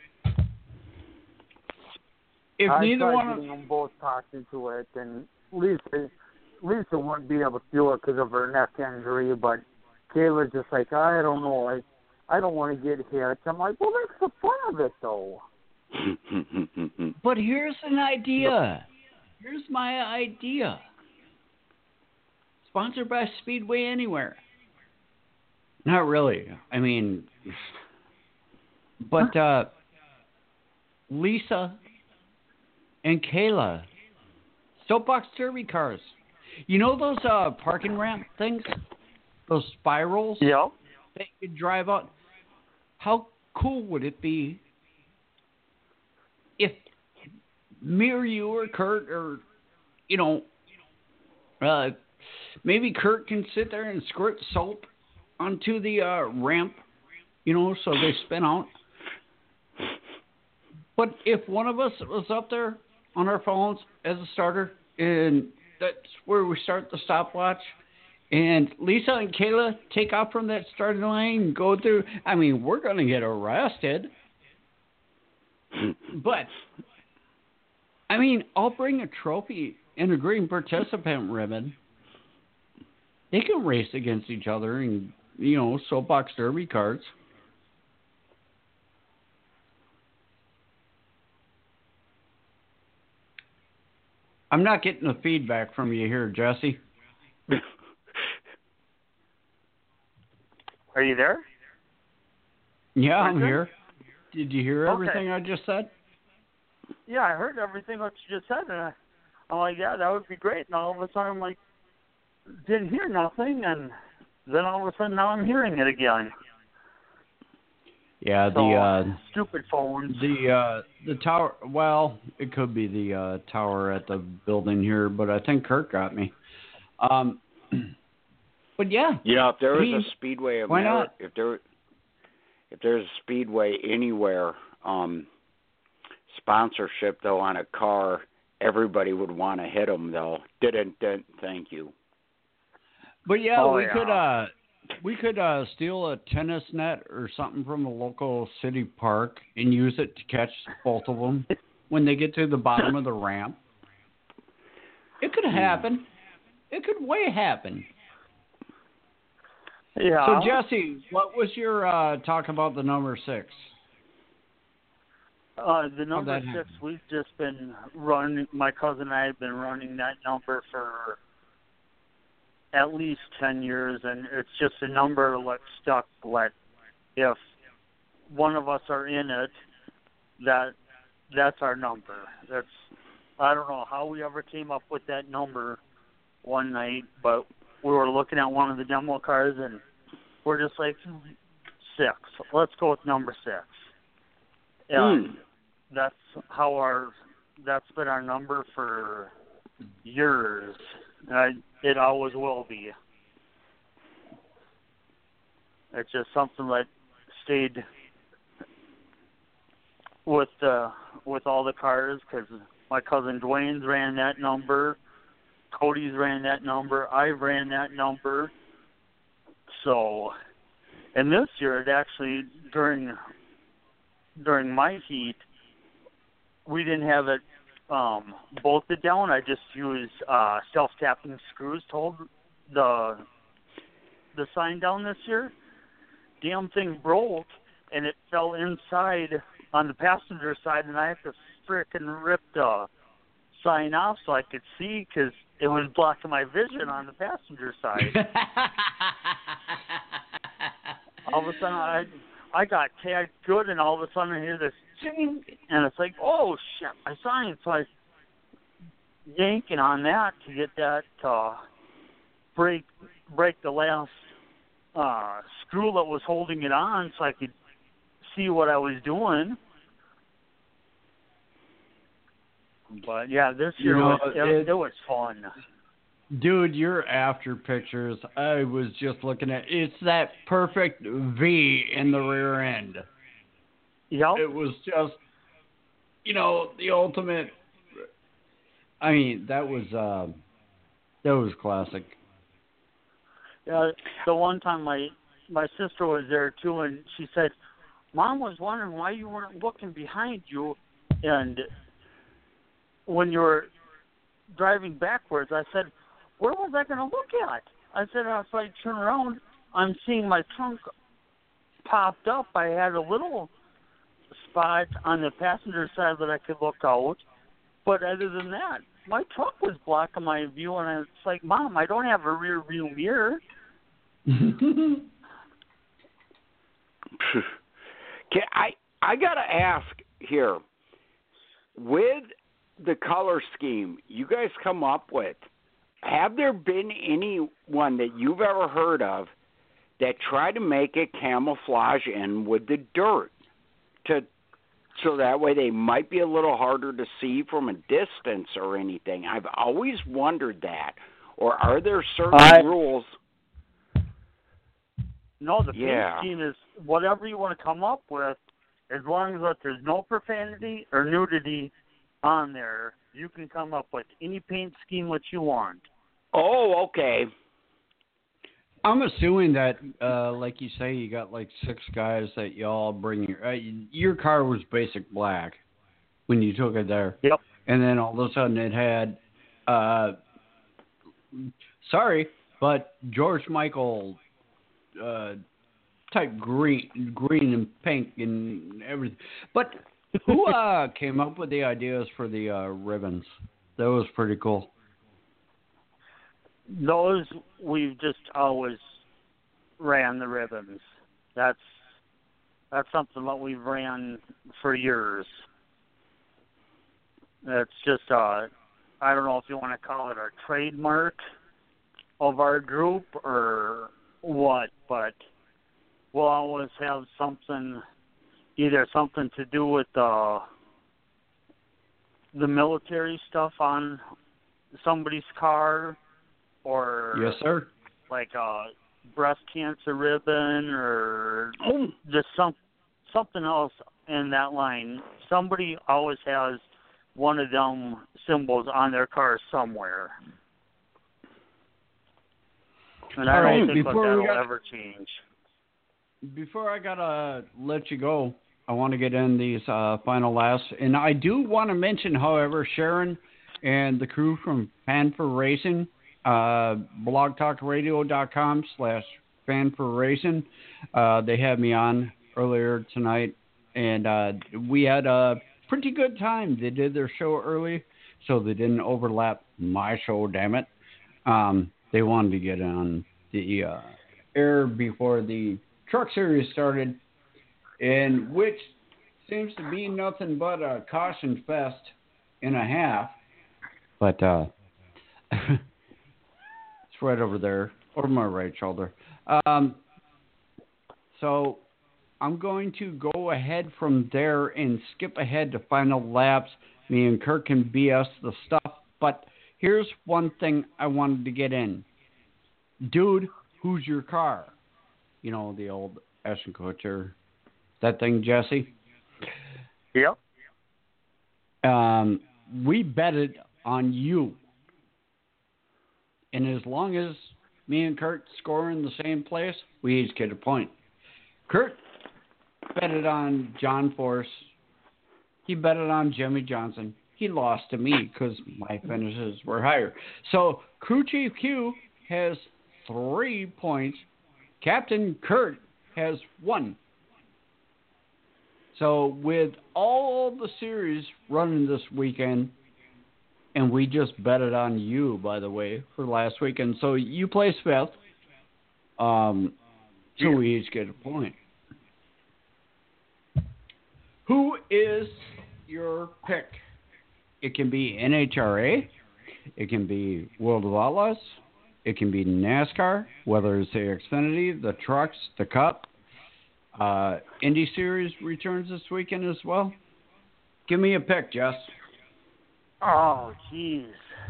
If I neither tried one getting of them both talked into it, and Lisa, Lisa wouldn't be able to do it because of her neck injury, but Kayla's just like, I don't know, I, I don't want to get hit. I'm like, well, that's the fun of it, though. But here's an idea. Here's my idea. Sponsored by Speedway Anywhere. Not really. I mean, but uh, Lisa and Kayla, Soapbox Derby cars. You know those uh, parking ramp things? Those spirals Yep. that you drive out? How cool would it be if me or you or Kurt or, you know, uh, maybe Kurt can sit there and squirt soap onto the uh, ramp, you know, so they spin out. But if one of us was up there on our phones as a starter, and that's where we start the stopwatch, and Lisa and Kayla take off from that starting line and go through, I mean, we're going to get arrested. But, I mean, I'll bring a trophy and a green participant ribbon. They can race against each other and, you know, soapbox derby cards. I'm not getting the feedback from you here, Jesse. Are you there? Yeah, I'm Brendan? here. Did you hear Okay. everything I just said? Yeah, I heard everything what you just said, and I, I'm like, yeah, that would be great. And all of a sudden, I'm like, didn't hear nothing, and then all of a sudden, now I'm hearing it again. Yeah, So, the uh, stupid phones. the uh, the tower. Well, it could be the uh, tower at the building here, but I think Kurt got me. Um, but yeah, You know, if there was he- a speedway, why Ameri- not? if there, if there's a speedway anywhere, um, sponsorship though on a car, everybody would want to hit them though. Didn't, didn't. Thank you. But yeah, Oh, we yeah. could uh we could uh steal a tennis net or something from the local city park and use it to catch both of them when they get to the bottom of the ramp. It could happen. It could way happen. Yeah. So Jesse, what was your uh talk about the number six? Uh, the number that six, happen? we've just been running, my cousin and I have been running that number for at least ten years, and it's just a number that's stuck. Like, if one of us are in it, that that's our number. That's, I don't know how we ever came up with that number one night, but we were looking at one of the demo cars, and we're just like, six. Let's go with number six. And Hmm. that's how our, that's been our number for years. Uh, it always will be. It's just something that stayed with uh, with all the cars, because my cousin Dwayne's ran that number, Cody's ran that number, I've ran that number. So, and this year it actually during during my heat, we didn't have it um, bolted down. I just used uh, self-tapping screws to hold the the sign down this year. Damn thing broke, and it fell inside on the passenger side, and I had to frickin' rip the sign off so I could see, because it was blocking my vision on the passenger side. All of a sudden, I I got tagged good, and all of a sudden I hear this ching, and it's like, oh shit, my sign. So I yanking on that to get that uh, break break the last uh, screw that was holding it on, so I could see what I was doing. But yeah, this year You know, was, it, it- it was fun. Dude, your after pictures, I was just looking at, it's that perfect V in the rear end. Yep. It was just, you know, the ultimate. I mean, that was uh, that was classic. Yeah, the one time my my sister was there too, and she said, "Mom was wondering why you weren't looking behind you, and when you were driving backwards." I said, "Where was I going to look at?" I said, "If I turn around, I'm seeing my trunk popped up. I had a little spot on the passenger side that I could look out, but other than that, my truck was blocking my view." And it's like, "Mom, I don't have a rear view mirror." Can I I gotta ask here, with the color scheme you guys come up with, have there been anyone that you've ever heard of that tried to make it camouflage in with the dirt, to so that way they might be a little harder to see from a distance or anything? I've always wondered that. Or are there certain I- rules? No, the paint Yeah. scheme is whatever you want to come up with, as long as that there's no profanity or nudity on there. You can come up with any paint scheme that you want. Oh, okay. I'm assuming that, uh, like you say, you got like six guys that y'all bring your. Uh, your car was basic black when you took it there. Yep. And then all of a sudden it had, uh, sorry, but George Michael uh, type green, green and pink and everything. But who uh, came up with the ideas for the uh, ribbons? That was pretty cool. Those, we've just always ran the ribbons. That's That's something that we've ran for years. It's just, uh, I don't know if you want to call it a trademark of our group or what, but we'll always have something, either something to do with uh, the military stuff on somebody's car, or yes, sir. like a breast cancer ribbon, or Oh. just some something else in that line. Somebody always has one of them symbols on their car somewhere. And I All right, don't think that before we that'll got- ever change. Before I gotta let you go, I want to get in these uh, final laughs, and I do want to mention, however, Sharon and the crew from Fan for Racing, uh, blogtalkradio.com slash Fan for Racing. Uh, they had me on earlier tonight, and uh, we had a pretty good time. They did their show early, so they didn't overlap my show. Damn it! Um, they wanted to get on the uh, air before the Truck Series started, and which seems to be nothing but a caution fest and a half. But uh, it's right over there, over my right shoulder. Um, so I'm going to go ahead from there and skip ahead to final laps. Me and Kirk can B S the stuff. But here's one thing I wanted to get in. Dude, who's your car? You know, the old Ashton Kutcher, that thing, Jesse? Yep. Um, we betted on you. And as long as me and Kurt score in the same place, we each get a point. Kurt betted on John Force. He betted on Jimmy Johnson. He lost to me because my finishes were higher. So Crew Chief Q has three points. Captain Kurt has one. So with all the series running this weekend, and we just betted on you, by the way, for last weekend. So you placed fifth. Um, so we each get a point. Who is your pick? It can be N H R A. It can be World of Outlaws. It can be NASCAR, whether it's the Xfinity, the trucks, the Cup. Uh, Indy Series returns this weekend as well. Give me a pick, Jess. Oh, jeez.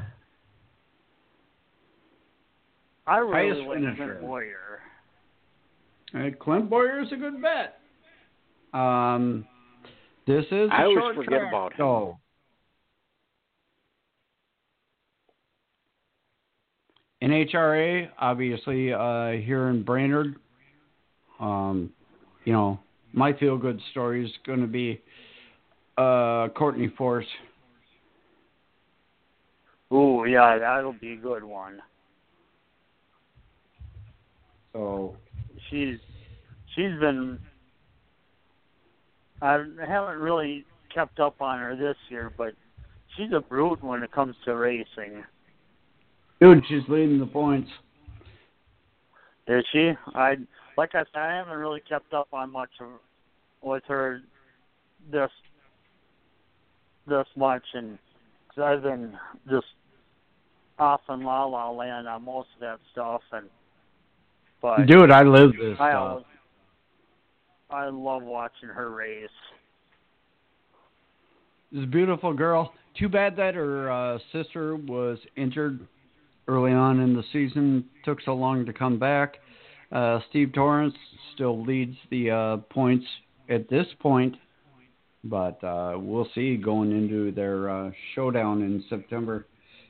I really Highest like finisher. Clint Boyer. Uh, Clint Boyer is a good bet. Um, this is a I always short forget track, about him. So. N H R A, obviously, uh, here in Brainerd. Um, you know, my feel-good story is going to be uh, Courtney Force. Ooh, yeah, that'll be a good one. So She's she's been. I haven't really kept up on her this year, but she's a brute when it comes to racing. Dude, she's leading the points. Is she? I like I said, I haven't really kept up on much of, with her this this much, and cause I've been just off in La La Land on most of that stuff, and but Dude, I live this I stuff. always, I love watching her race. This beautiful girl. Too bad that her uh, sister was injured early on in the season. Took so long to come back. Uh, Steve Torrance still leads the uh, points at this point, but uh, we'll see going into their uh, showdown in September.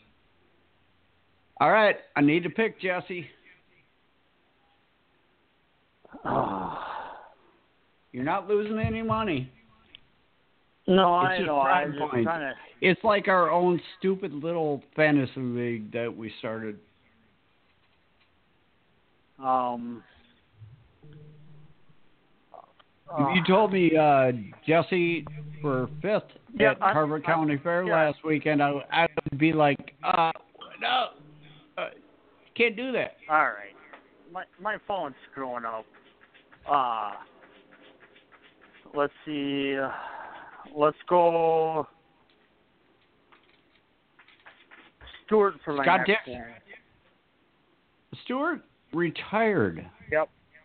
All right, I need to pick, Jesse. Oh. You're not losing any money. No, It's I just know. I pride just points. kind of. It's like our own stupid little fantasy league that we started. Um. You told me, uh, Jesse, for fifth Yeah, at I- Carver I- County Fair yeah. last weekend. I, I would be like, uh, no, uh, can't do that. All right. My my phone's screwing up. Uh let's see. Uh, let's go Stewart for my Scott next Dick. one. Stewart retired. Yep.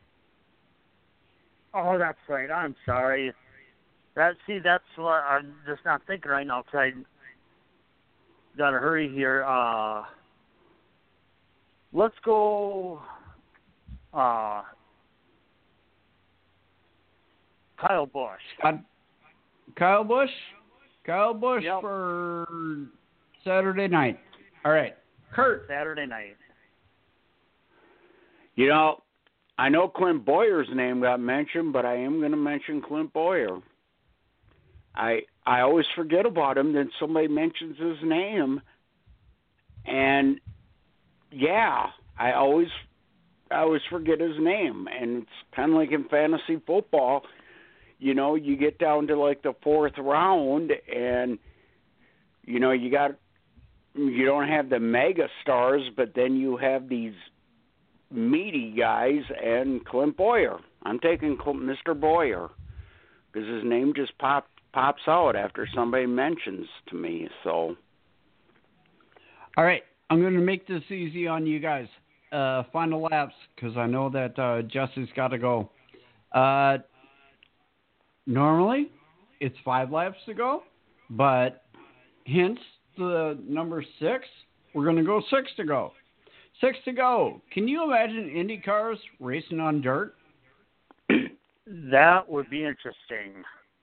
Oh, that's right. I'm sorry. That see, that's what I'm just not thinking right now because I got to hurry here. Uh, let's go. Uh, Kyle Busch. Scott, Kyle Busch. Kyle Busch Yep. for Saturday night. All right, Kurt. Saturday night. You know, I know Clint Boyer's name got mentioned, but I am going to mention Clint Boyer. I I always forget about him. Then somebody mentions his name, and yeah, I always I always forget his name. And it's kind of like in fantasy football. You know, you get down to like the fourth round, and you know you got you don't have the mega stars, but then you have these meaty guys, and Clint Boyer. I'm taking Mister Boyer because his name just pop, pops out after somebody mentions to me. So, All right, I'm going to make this easy on you guys. Uh, final laps because I know that uh, Jesse's got to go. Uh, normally, it's five laps to go, but hence the number six, we're going to go six to go. Six to go. Can you imagine Indy cars racing on dirt? That would be interesting.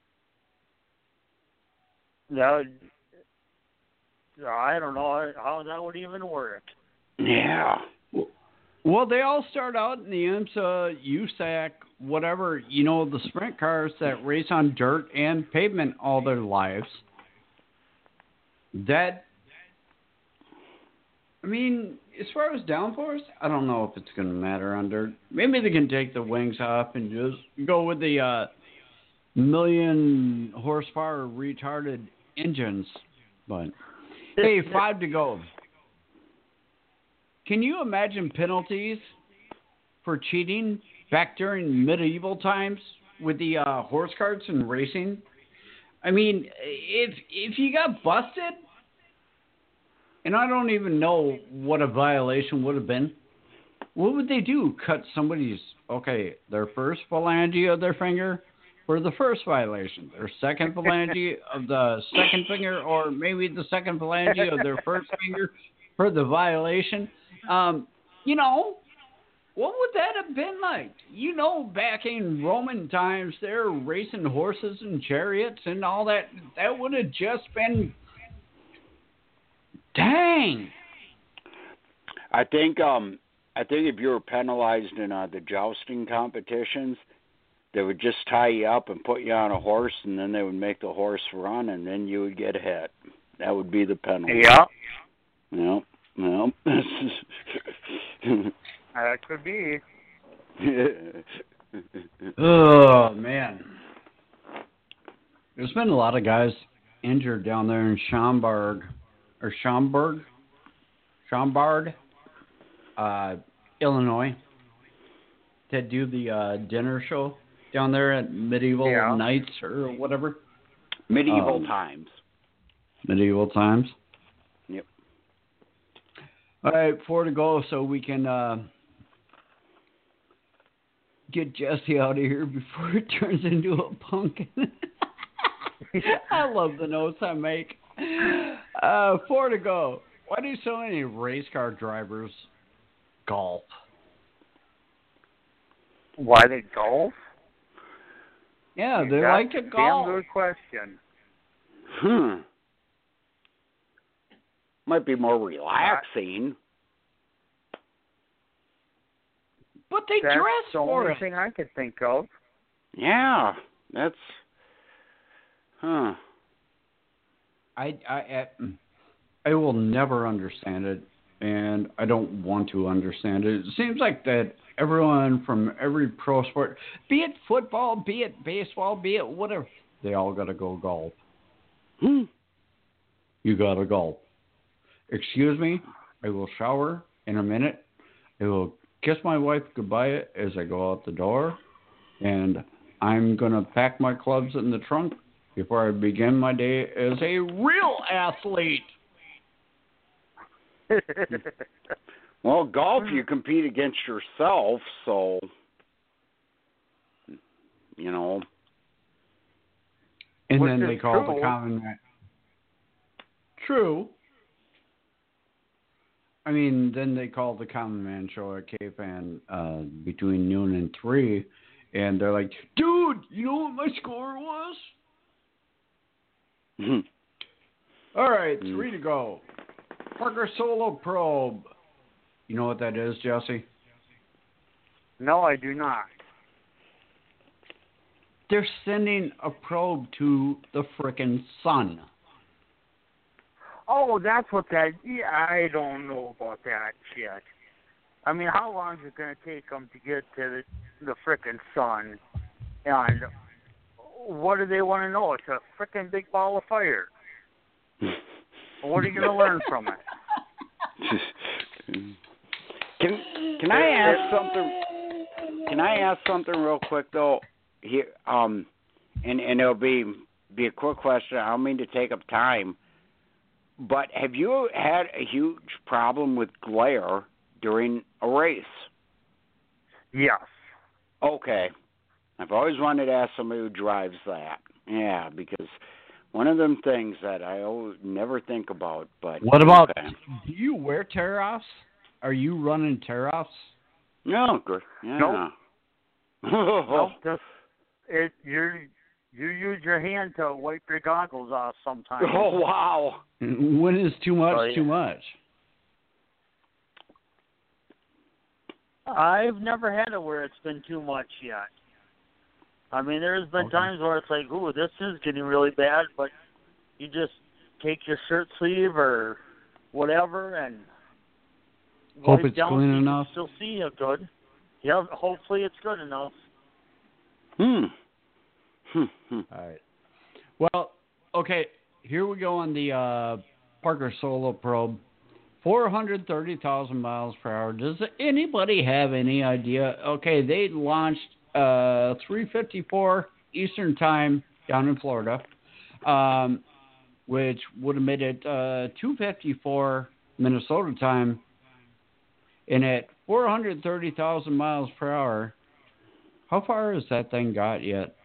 That would, I don't know how that would even work. yeah. Well, they all start out in the IMSA, U S A C, whatever, you know, the sprint cars that race on dirt and pavement all their lives. That, I mean, as far as downforce, I don't know if it's going to matter on dirt. Maybe they can take the wings off and just go with the uh, million horsepower retarded engines. But, hey, five to go. Can you imagine penalties for cheating back during medieval times with the uh, horse carts and racing? I mean, if if you got busted, and I don't even know what a violation would have been, what would they do? Cut somebody's, okay, their first phalange of their finger for the first violation, their second phalange of the second finger, or maybe the second phalange of their first finger for the violation? Um, you know, what would that have been like? You know, back in Roman times, they're racing horses and chariots and all that. That would have just been, dang. I think um I think if you were penalized in uh, the jousting competitions, they would just tie you up and put you on a horse, and then they would make the horse run, and then you would get hit. That would be the penalty. Yeah. Yep. Well, That could be. Oh, man. There's been a lot of guys injured down there in Schaumburg, or Schaumburg, Schaumburg, uh, Illinois, that do the uh, dinner show down there at Medieval Yeah. Nights or whatever. Medieval Um, times. Medieval times. Yep. All right, four to go, so we can uh, get Jesse out of here before it turns into a pumpkin. I love the notes I make. Uh, four to go. Why do so many race car drivers golf? Why they golf? Yeah, they That's like to a golf. Damn good question. Hmm. Might be more relaxing. But they That's dress the for only it. thing I could think of. Yeah, that's. Huh. I, I, I, I will never understand it, and I don't want to understand it. It seems like that everyone from every pro sport, be it football, be it baseball, be it whatever, they all got to go golf. Hmm. You got to golf. Excuse me, I will shower in a minute. I will kiss my wife goodbye as I go out the door, and I'm going to pack my clubs in the trunk before I begin my day as a real athlete. Well, golf, you compete against yourself, so, you know. And Which then is they call true. the common man. True. I mean, then they call the common man show at K F A N uh, between noon and three, and they're like, dude, you know what my score was? All right, three to go. Parker Solo Probe. You know what that is, Jesse? No, I do not. They're sending a probe to the frickin' sun. Oh, that's what that. Yeah, I don't know about that shit. I mean, how long is it going to take them to get to the, the frickin' sun? And what do they want to know? It's a frickin' big ball of fire. What are you going to learn from it? Can can I ask something? Can I ask something real quick though? Here, um, and and it'll be be a quick question. I don't mean to take up time, but have you had a huge problem with glare during a race? Yes. Okay, I've always wanted to ask somebody who drives that. Yeah, because one of them things that I always never think about. But what about? Okay. Do you wear tear-offs? Are you running tear-offs? No, good. Yeah. Nope. Oh. Nope, just it. You you use your hand to wipe your goggles off sometimes. Oh wow! When is too much Oh, yeah. too much? I've never had it where it's been too much yet. I mean, there's been Okay. times where it's like, ooh, this is getting really bad, but you just take your shirt sleeve or whatever and Hope wipe it's down clean so you enough. can still see it good. Yeah, hopefully it's good enough. Hmm. Hmm. hmm. All right. Well, okay. Here we go on the uh, Parker Solo Probe. four hundred thirty thousand miles per hour. Does anybody have any idea? Okay, they launched uh, three fifty-four Eastern Time down in Florida, um, which would have made it uh, two fifty-four Minnesota time. And at four hundred thirty thousand miles per hour, how far has that thing got yet?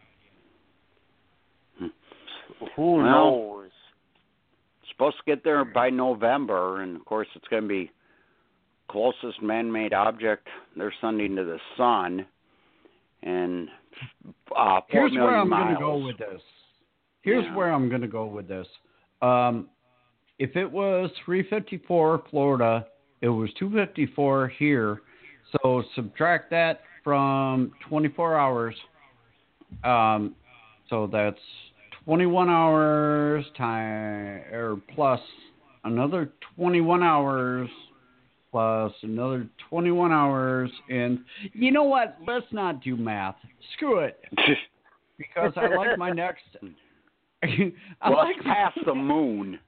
Who Well, knows? Supposed to get there by November, and of course it's going to be closest man-made object they're sending to the sun, and uh, four Here's million where I'm miles. going to go with this. Here's Yeah. where I'm going to go with this. Um, if it was three fifty-four Florida, it was two fifty-four here. So subtract that from twenty-four hours. Um, so that's twenty-one hours time, or plus another twenty-one hours, plus another twenty-one hours. And you know what? Let's not do math. Screw it. Because I like my next. I well, like it's past the moon.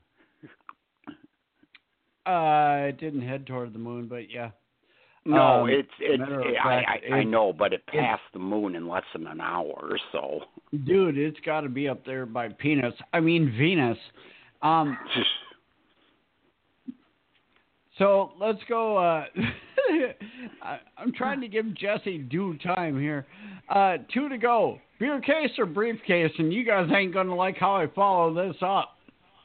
Uh, it didn't head toward the moon, but yeah. No, Um, it's it's. matter of I, fact, I I it- know, but it passed the moon in less than an hour. So. Dude, it's got to be up there by peanuts. I mean Venus. Um. So let's go. Uh, I, I'm trying to give Jesse due time here. Uh, two to go. Beer case or briefcase, and you guys ain't gonna like how I follow this up.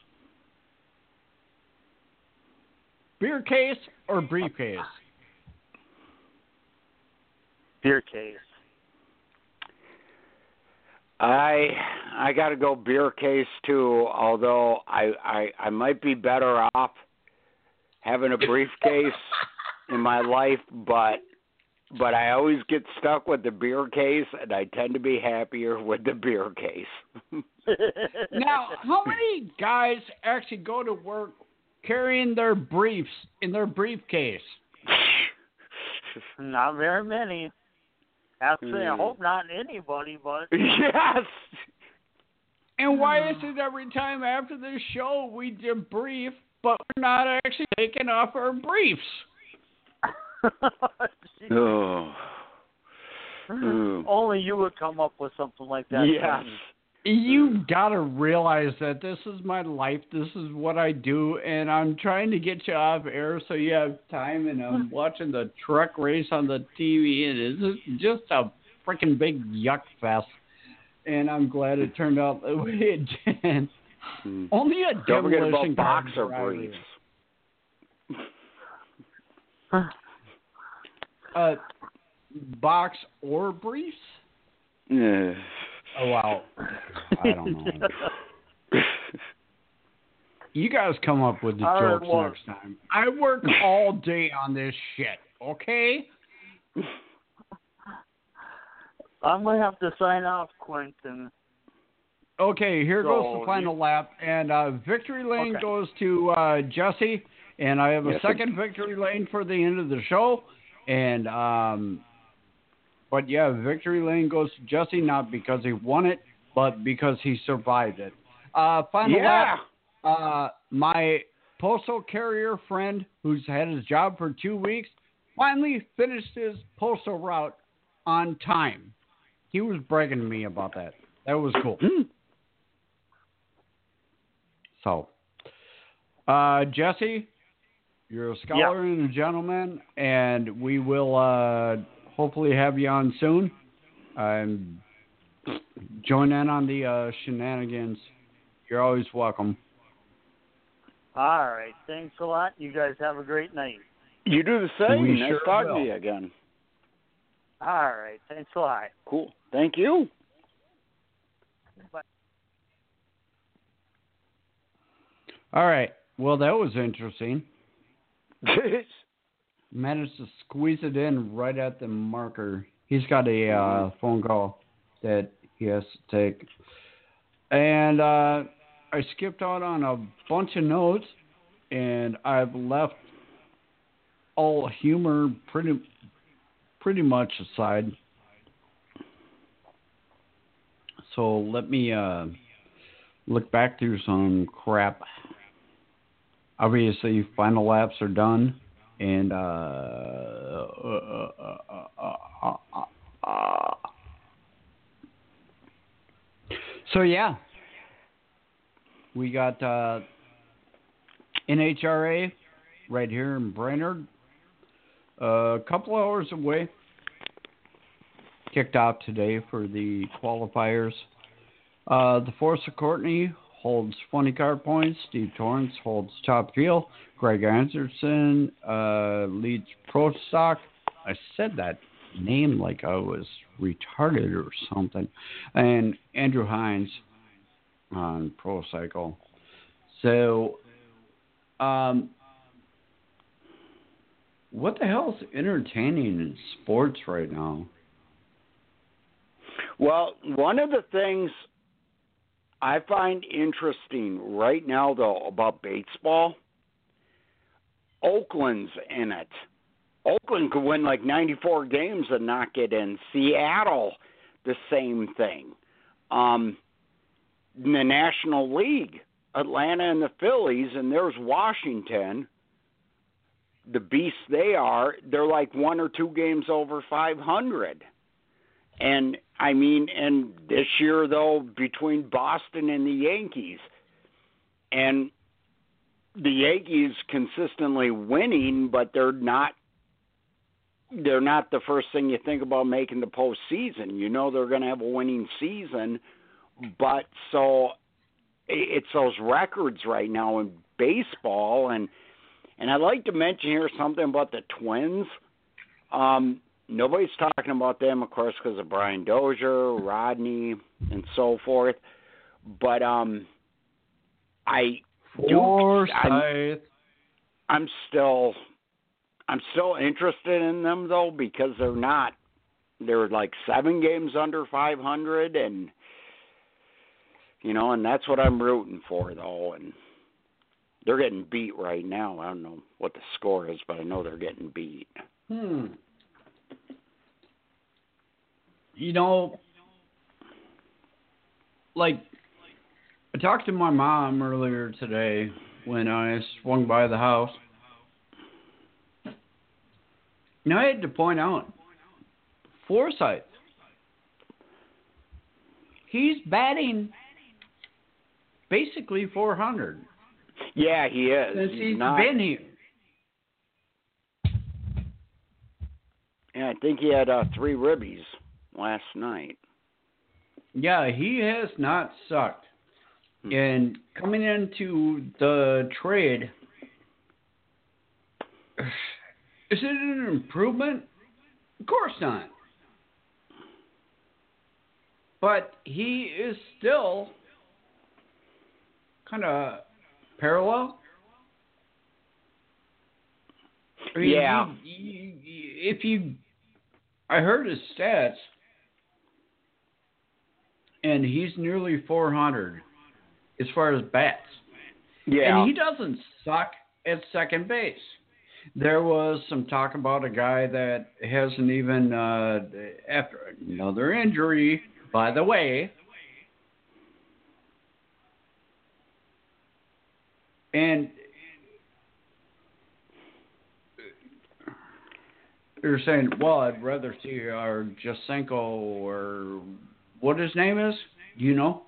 Beer case or briefcase? Beer case. I I got to go beer case too. Although I, I I might be better off having a briefcase in my life, but but I always get stuck with the beer case, and I tend to be happier with the beer case. Now, how many guys actually go to work carrying their briefs in their briefcase? Not very many. Actually, I Hmm. hope not anybody, but Yes. And why is it every time after the show we debrief, but we're not actually taking off our briefs? Oh. Oh. only you would come up with something like that. Yes. You gotta realize that this is my life. This is what I do, and I'm trying to get you off air so you have time. And I'm watching the truck race on the T V, and it's just a freaking big yuck fest. And I'm glad it turned out the way it did. Mm. Only a Don't forget demolition about boxer briefs. uh, box or briefs? Yeah. Oh, wow. I don't know. You guys come up with the all jokes right, well, next time. I work all day on this shit, okay? I'm going to have to sign off, Quentin. Okay, here so, goes the final you... lap. And uh, victory lane okay. goes to uh, Jesse. And I have a yes, second sir. victory lane for the end of the show. And... um But yeah, victory lane goes to Jesse, not because he won it, but because he survived it. Uh, final yeah. lap, uh, my postal carrier friend who's had his job for two weeks finally finished his postal route on time. He was bragging to me about that. That was cool. So, uh, Jesse, you're a scholar yeah. and a gentleman, and we will... Uh, hopefully have you on soon. Um, join in on the uh, shenanigans. You're always welcome. All right. Thanks a lot. You guys have a great night. You do the same. We nice sure talking will. to you again. All right. Thanks a lot. Cool. Thank you. Bye. All right. Well, that was interesting. Managed to squeeze it in right at the marker. He's got a uh, phone call that he has to take. And uh, I skipped out on a bunch of notes, and I've left all humor pretty pretty much aside. So let me uh, look back through some crap. Obviously, final laps are done. And, uh, uh, uh, uh, uh, uh, uh, so yeah, we got, uh, N H R A right here in Brainerd, uh, a couple hours away, kicked off today for the qualifiers. Uh, the Force of Courtney holds funny card points. Steve Torrance holds top field. Greg Anderson uh, leads pro stock. I said that name like I was retarded or something. And Andrew Hines on pro cycle. So, um, what the hell is entertaining in sports right now? Well, one of the things I find interesting right now, though, about baseball, Oakland's in it. Oakland could win like ninety-four games and not get in. Seattle, the same thing. Um, in the National League, Atlanta and the Phillies, and there's Washington, the beasts they are, they're like one or two games over five hundred. And, I mean, and this year, though, between Boston and the Yankees, and the Yankees consistently winning, but they're not they're not the first thing you think about making the postseason. You know they're going to have a winning season, but so it's those records right now in baseball. And, and I'd like to mention here something about the Twins. Um Nobody's talking about them, of course, because of Brian Dozier, Rodney, and so forth. But um, I do. I'm, I'm still, I'm still interested in them though, because they're not. They're like seven games under five hundred, and you know, and that's what I'm rooting for though. And they're getting beat right now. I don't know what the score is, but I know they're getting beat. Hmm. You know, like, I talked to my mom earlier today when I swung by the house. And I had to point out, Forsyth he's batting basically four hundred. Yeah, he is. Since he's, he's not, been here. Yeah, I think he had uh, three ribbies last night. Yeah, he has not sucked. Hmm. And coming into the trade, is it an improvement? Of course not. But he is still kind of parallel. I mean, Yeah. you, you, you, if you, I heard his stats, and he's nearly four hundred as far as bats. Yeah. And he doesn't suck at second base. There was some talk about a guy that hasn't even, uh, after another injury, by the way, and you're saying, well, I'd rather see our Jasenko or what his name is. Do you know?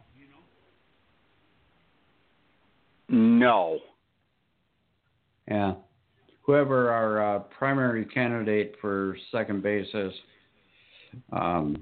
No. Yeah. Whoever our uh, primary candidate for second base is, um,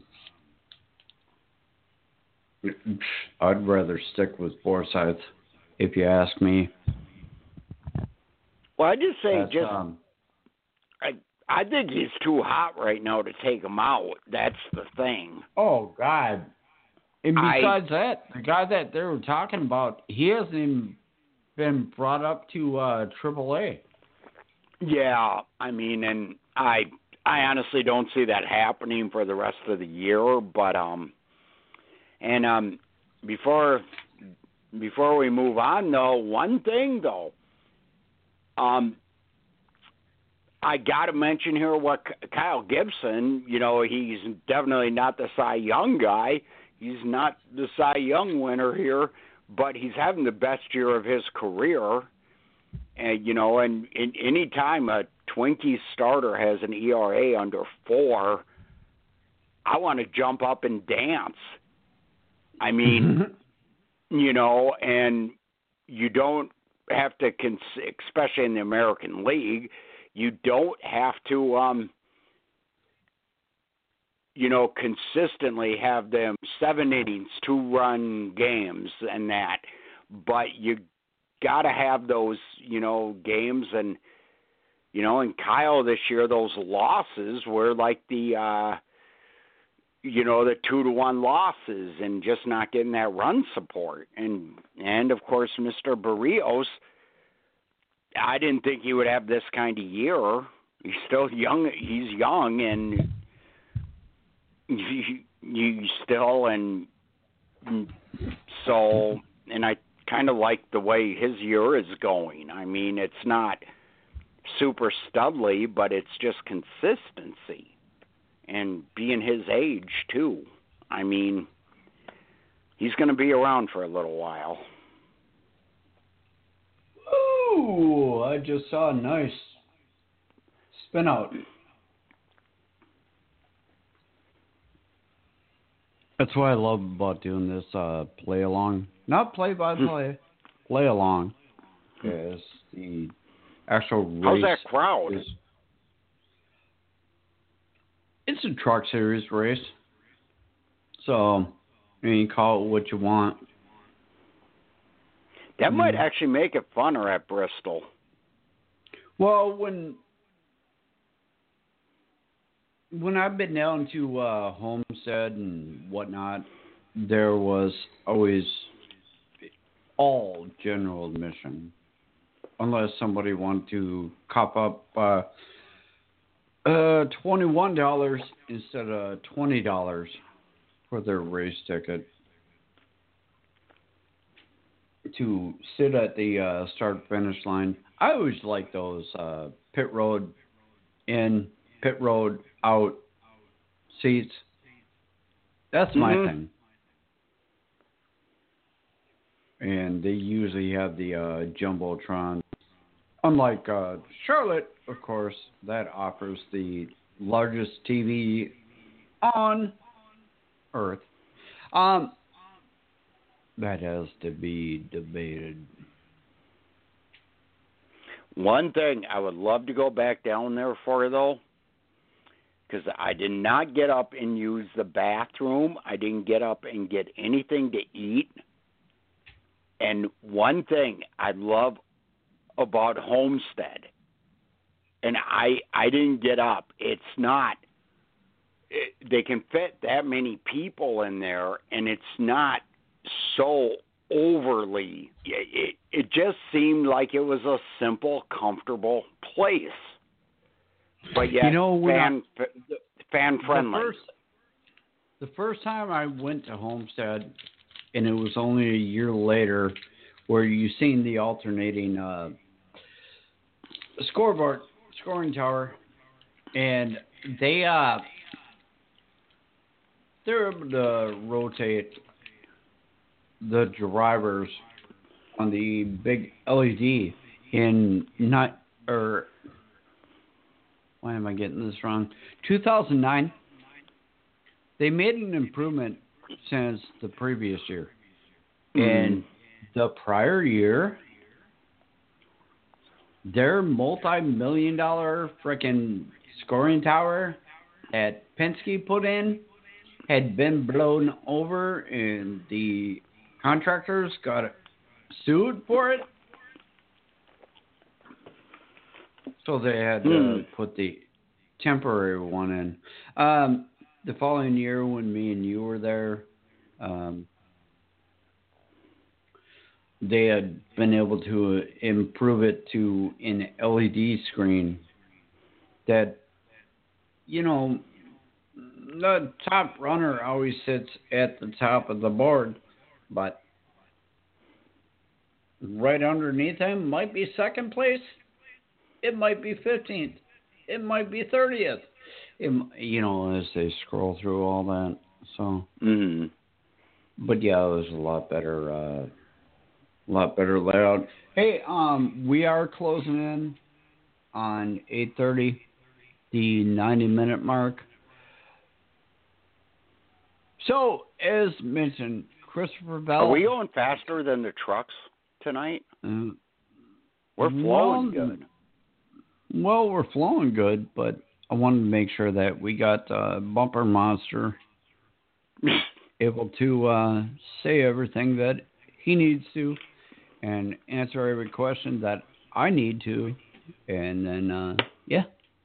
I'd rather stick with Forsythe, if you ask me. Well, I just say That's, just um, I I think he's too hot right now to take him out. That's the thing. Oh, God. And besides I, that, the guy that they were talking about, he hasn't even been brought up to uh, triple A. Yeah, I mean, and I I honestly don't see that happening for the rest of the year. But um, and um, before before we move on, though, one thing though, um, I got to mention here what Kyle Gibson. You know, he's definitely not the Cy Young guy. He's not the Cy Young winner here, but he's having the best year of his career. And, you know, and in, any time a Twinkies starter has an E R A under four, I want to jump up and dance. I mean, you know, and you don't have to, cons- especially in the American League, you don't have to, um, you know, consistently have them seven innings, two-run games and that. But you got to have those, you know, games. And, you know, and Kyle this year, those losses were like the, uh, you know, the two to one losses and just not getting that run support. And, and of course, Mister Barrios, I didn't think he would have this kind of year. He's still young. He's young, and you, you still, and so, and I kind of like the way his year is going. I mean, it's not super studly, but it's just consistency. And being his age, too. I mean, he's going to be around for a little while. Ooh, I just saw a nice spin out. That's what I love about doing this uh, play along. Not play by play, play along. Because the actual race. How's that crowd? Is, it's a truck series race. So, I mean, you call it what you want. That might Mm. actually make it funner at Bristol. Well, when when I've been down to uh, Homestead and whatnot, there was always all general admission, unless somebody wanted to cop up uh, uh, twenty-one dollars instead of twenty dollars for their race ticket to sit at the uh, start-finish line. I always like those uh, pit road in, pit road out seats. That's my Mhm. thing. And they usually have the uh, Jumbotron. Unlike uh, Charlotte, of course, that offers the largest T V on Earth. Um, That has to be debated. One thing I would love to go back down there for, though, because I did not get up and use the bathroom. I didn't get up and get anything to eat. And one thing I love about Homestead, and I I didn't get up. It's not. It, they can fit that many people in there, and it's not so overly. It, it, it just seemed like it was a simple, comfortable place, but yet you know, fan I, fan friendly. The first, the first time I went to Homestead, and it was only a year later, where you seen the alternating uh, scoreboard, scoring tower, and they uh, they're able to rotate the drivers on the big L E D in not or why am I getting this wrong? two thousand nine. They made an improvement since the previous year, mm-hmm. and the prior year, their multi-million dollar frickin' scoring tower that Penske put in had been blown over, and the contractors got sued for it. So they had to mm. put the temporary one in. Um, the following year, when me and you were there, um, they had been able to improve it to an L E D screen that, you know, the top runner always sits at the top of the board, but right underneath him might be second place. It might be fifteenth. It might be thirtieth. It, you know, as they scroll through all that. So, mm-hmm. But yeah, it was a lot better. Uh, A lot better layout. Hey, um, we are closing in on eight thirty, the ninety-minute mark. So, as mentioned, Christopher Bell. Are we going faster than the trucks tonight? Uh, we're flowing well, good. Well, we're flowing good, but I wanted to make sure that we got uh, Bumper Monster able to uh, say everything that he needs to and answer every question that I need to. And then, uh, yeah.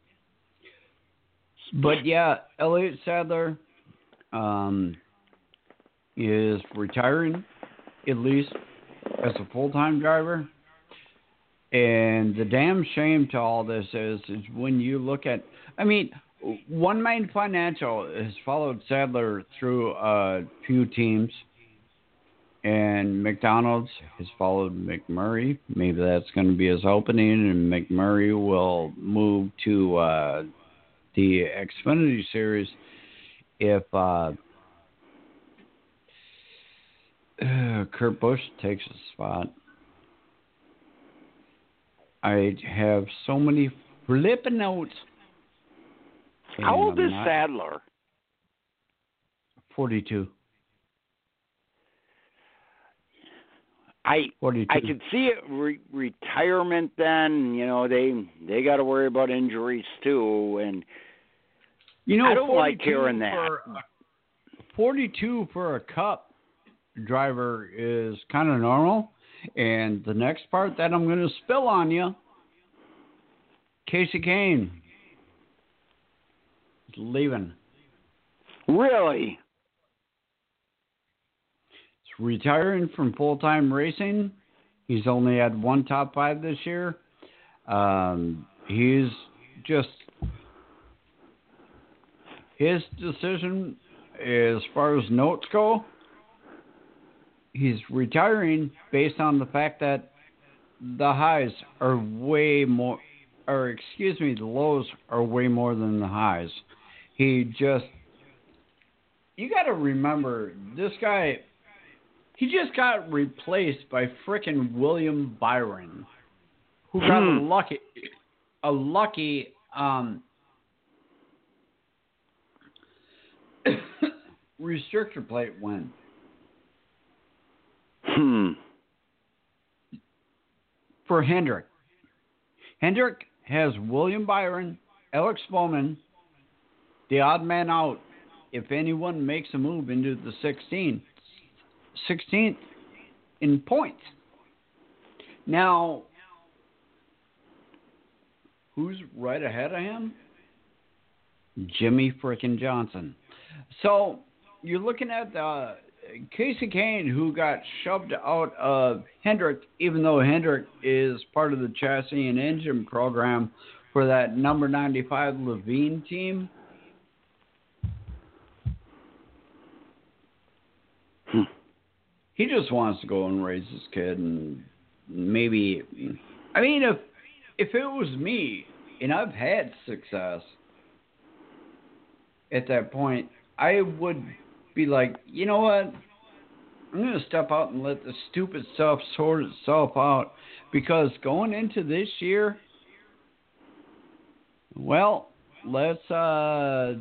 But, yeah, Elliott Sadler um, is retiring, at least as a full-time driver. And the damn shame to all this is, is when you look at, I mean, One Main Financial has followed Sadler through a few teams, and McDonald's has followed McMurray. Maybe that's going to be his opening, and McMurray will move to uh, the Xfinity Series if uh, uh, Kurt Busch takes a spot. I have so many flipping notes. How old I'm is not... Sadler? forty-two. I forty-two. I could see it re- retirement then. You know, they they got to worry about injuries too, and you know, I don't like hearing that. For, uh, forty-two for a Cup driver is kind of normal. And the next part that I'm going to spill on you, Kasey Kahne is leaving. Really? He's retiring from full-time racing. He's only had one top five this year. Um, he's just his decision as far as notes go. He's retiring based on the fact that the highs are way more, or excuse me, the lows are way more than the highs. He just, you got to remember, this guy, he just got replaced by frickin' William Byron, who got a lucky, a lucky, um, restrictor plate win. for Hendrick. Hendrick has William Byron, Alex Bowman, the odd man out if anyone makes a move into the sixteenth, sixteenth in points. Now, who's right ahead of him? Jimmy frickin' Johnson. So you're looking at uh, Casey Kane, who got shoved out of Hendrick, even though Hendrick is part of the chassis and engine program for that number ninety-five Levine team. Hmm. He just wants to go and raise his kid, and maybe, I mean, if if it was me and I've had success at that point, I would be like, you know what? I'm going to step out and let the stupid stuff sort itself out, because going into this year, well, let's uh,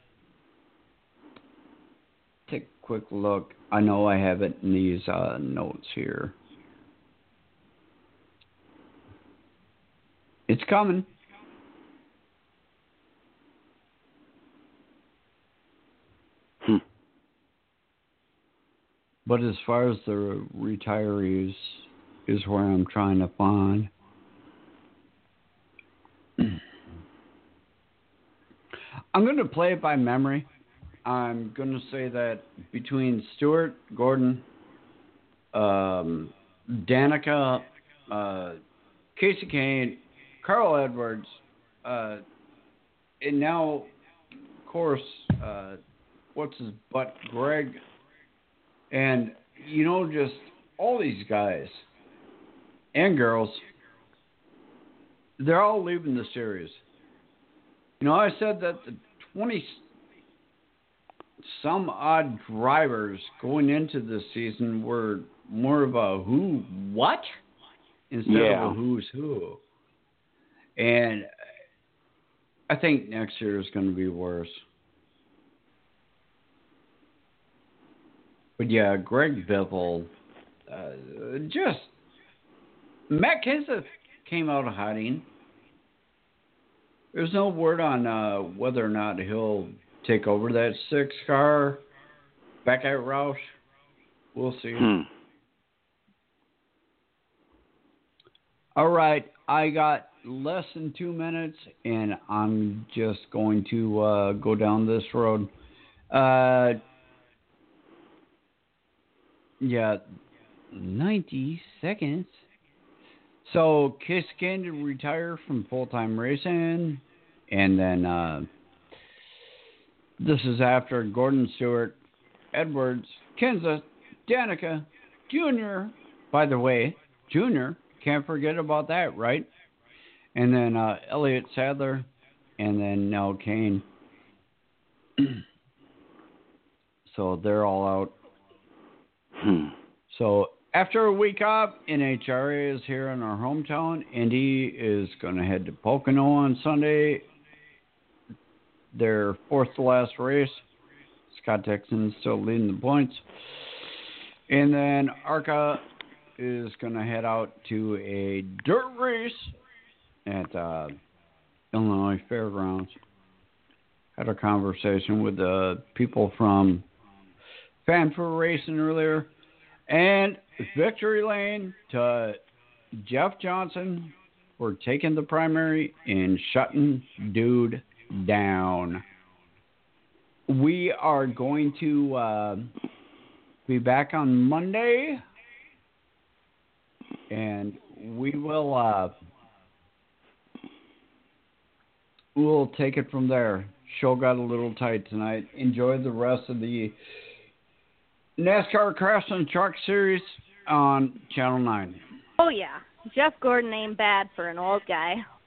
take a quick look. I know I have it in these uh, notes here. It's coming. Hmm. But as far as the retirees is where I'm trying to find. I'm going to play it by memory. I'm going to say that between Stewart, Gordon, um, Danica, uh, Casey Kane, Carl Edwards, uh, and now, of course, uh, what's his butt, Greg, and, you know, just all these guys and girls, they're all leaving the series. You know, I said that the twenty some odd drivers going into this season were more of a who what instead yeah. of a who's who. And I think next year is going to be worse. But yeah, Greg Biffle, uh, just Matt Kenseth came out of hiding. There's no word on uh, whether or not he'll take over that six car back at Roush. We'll see. Hmm. All right, I got less than two minutes, and I'm just going to uh, go down this road. Uh, yeah, ninety seconds. So, Kiss Kane to retire from full-time racing, and then uh, this is after Gordon Stewart, Edwards, Kenseth, Danica, Junior, by the way, Junior, can't forget about that, right? And then uh, Elliott Sadler, and then now Kane. So they're all out. Hmm. So after a week off, N H R A is here in our hometown. Indy is going to head to Pocono on Sunday. Their fourth to last race. Scott Dixon still leading the points. And then ARCA is going to head out to a dirt race at uh, Illinois Fairgrounds. Had a conversation with the people from Fanfare Racing earlier. And victory lane to Jeff Johnson for taking the primary and shutting dude down. We are going to uh, be back on Monday, and we will uh, we'll take it from there. Show got a little tight tonight. Enjoy the rest of the NASCAR Craftsman Truck Series on Channel nine. Oh, yeah. Jeff Gordon ain't bad for an old guy.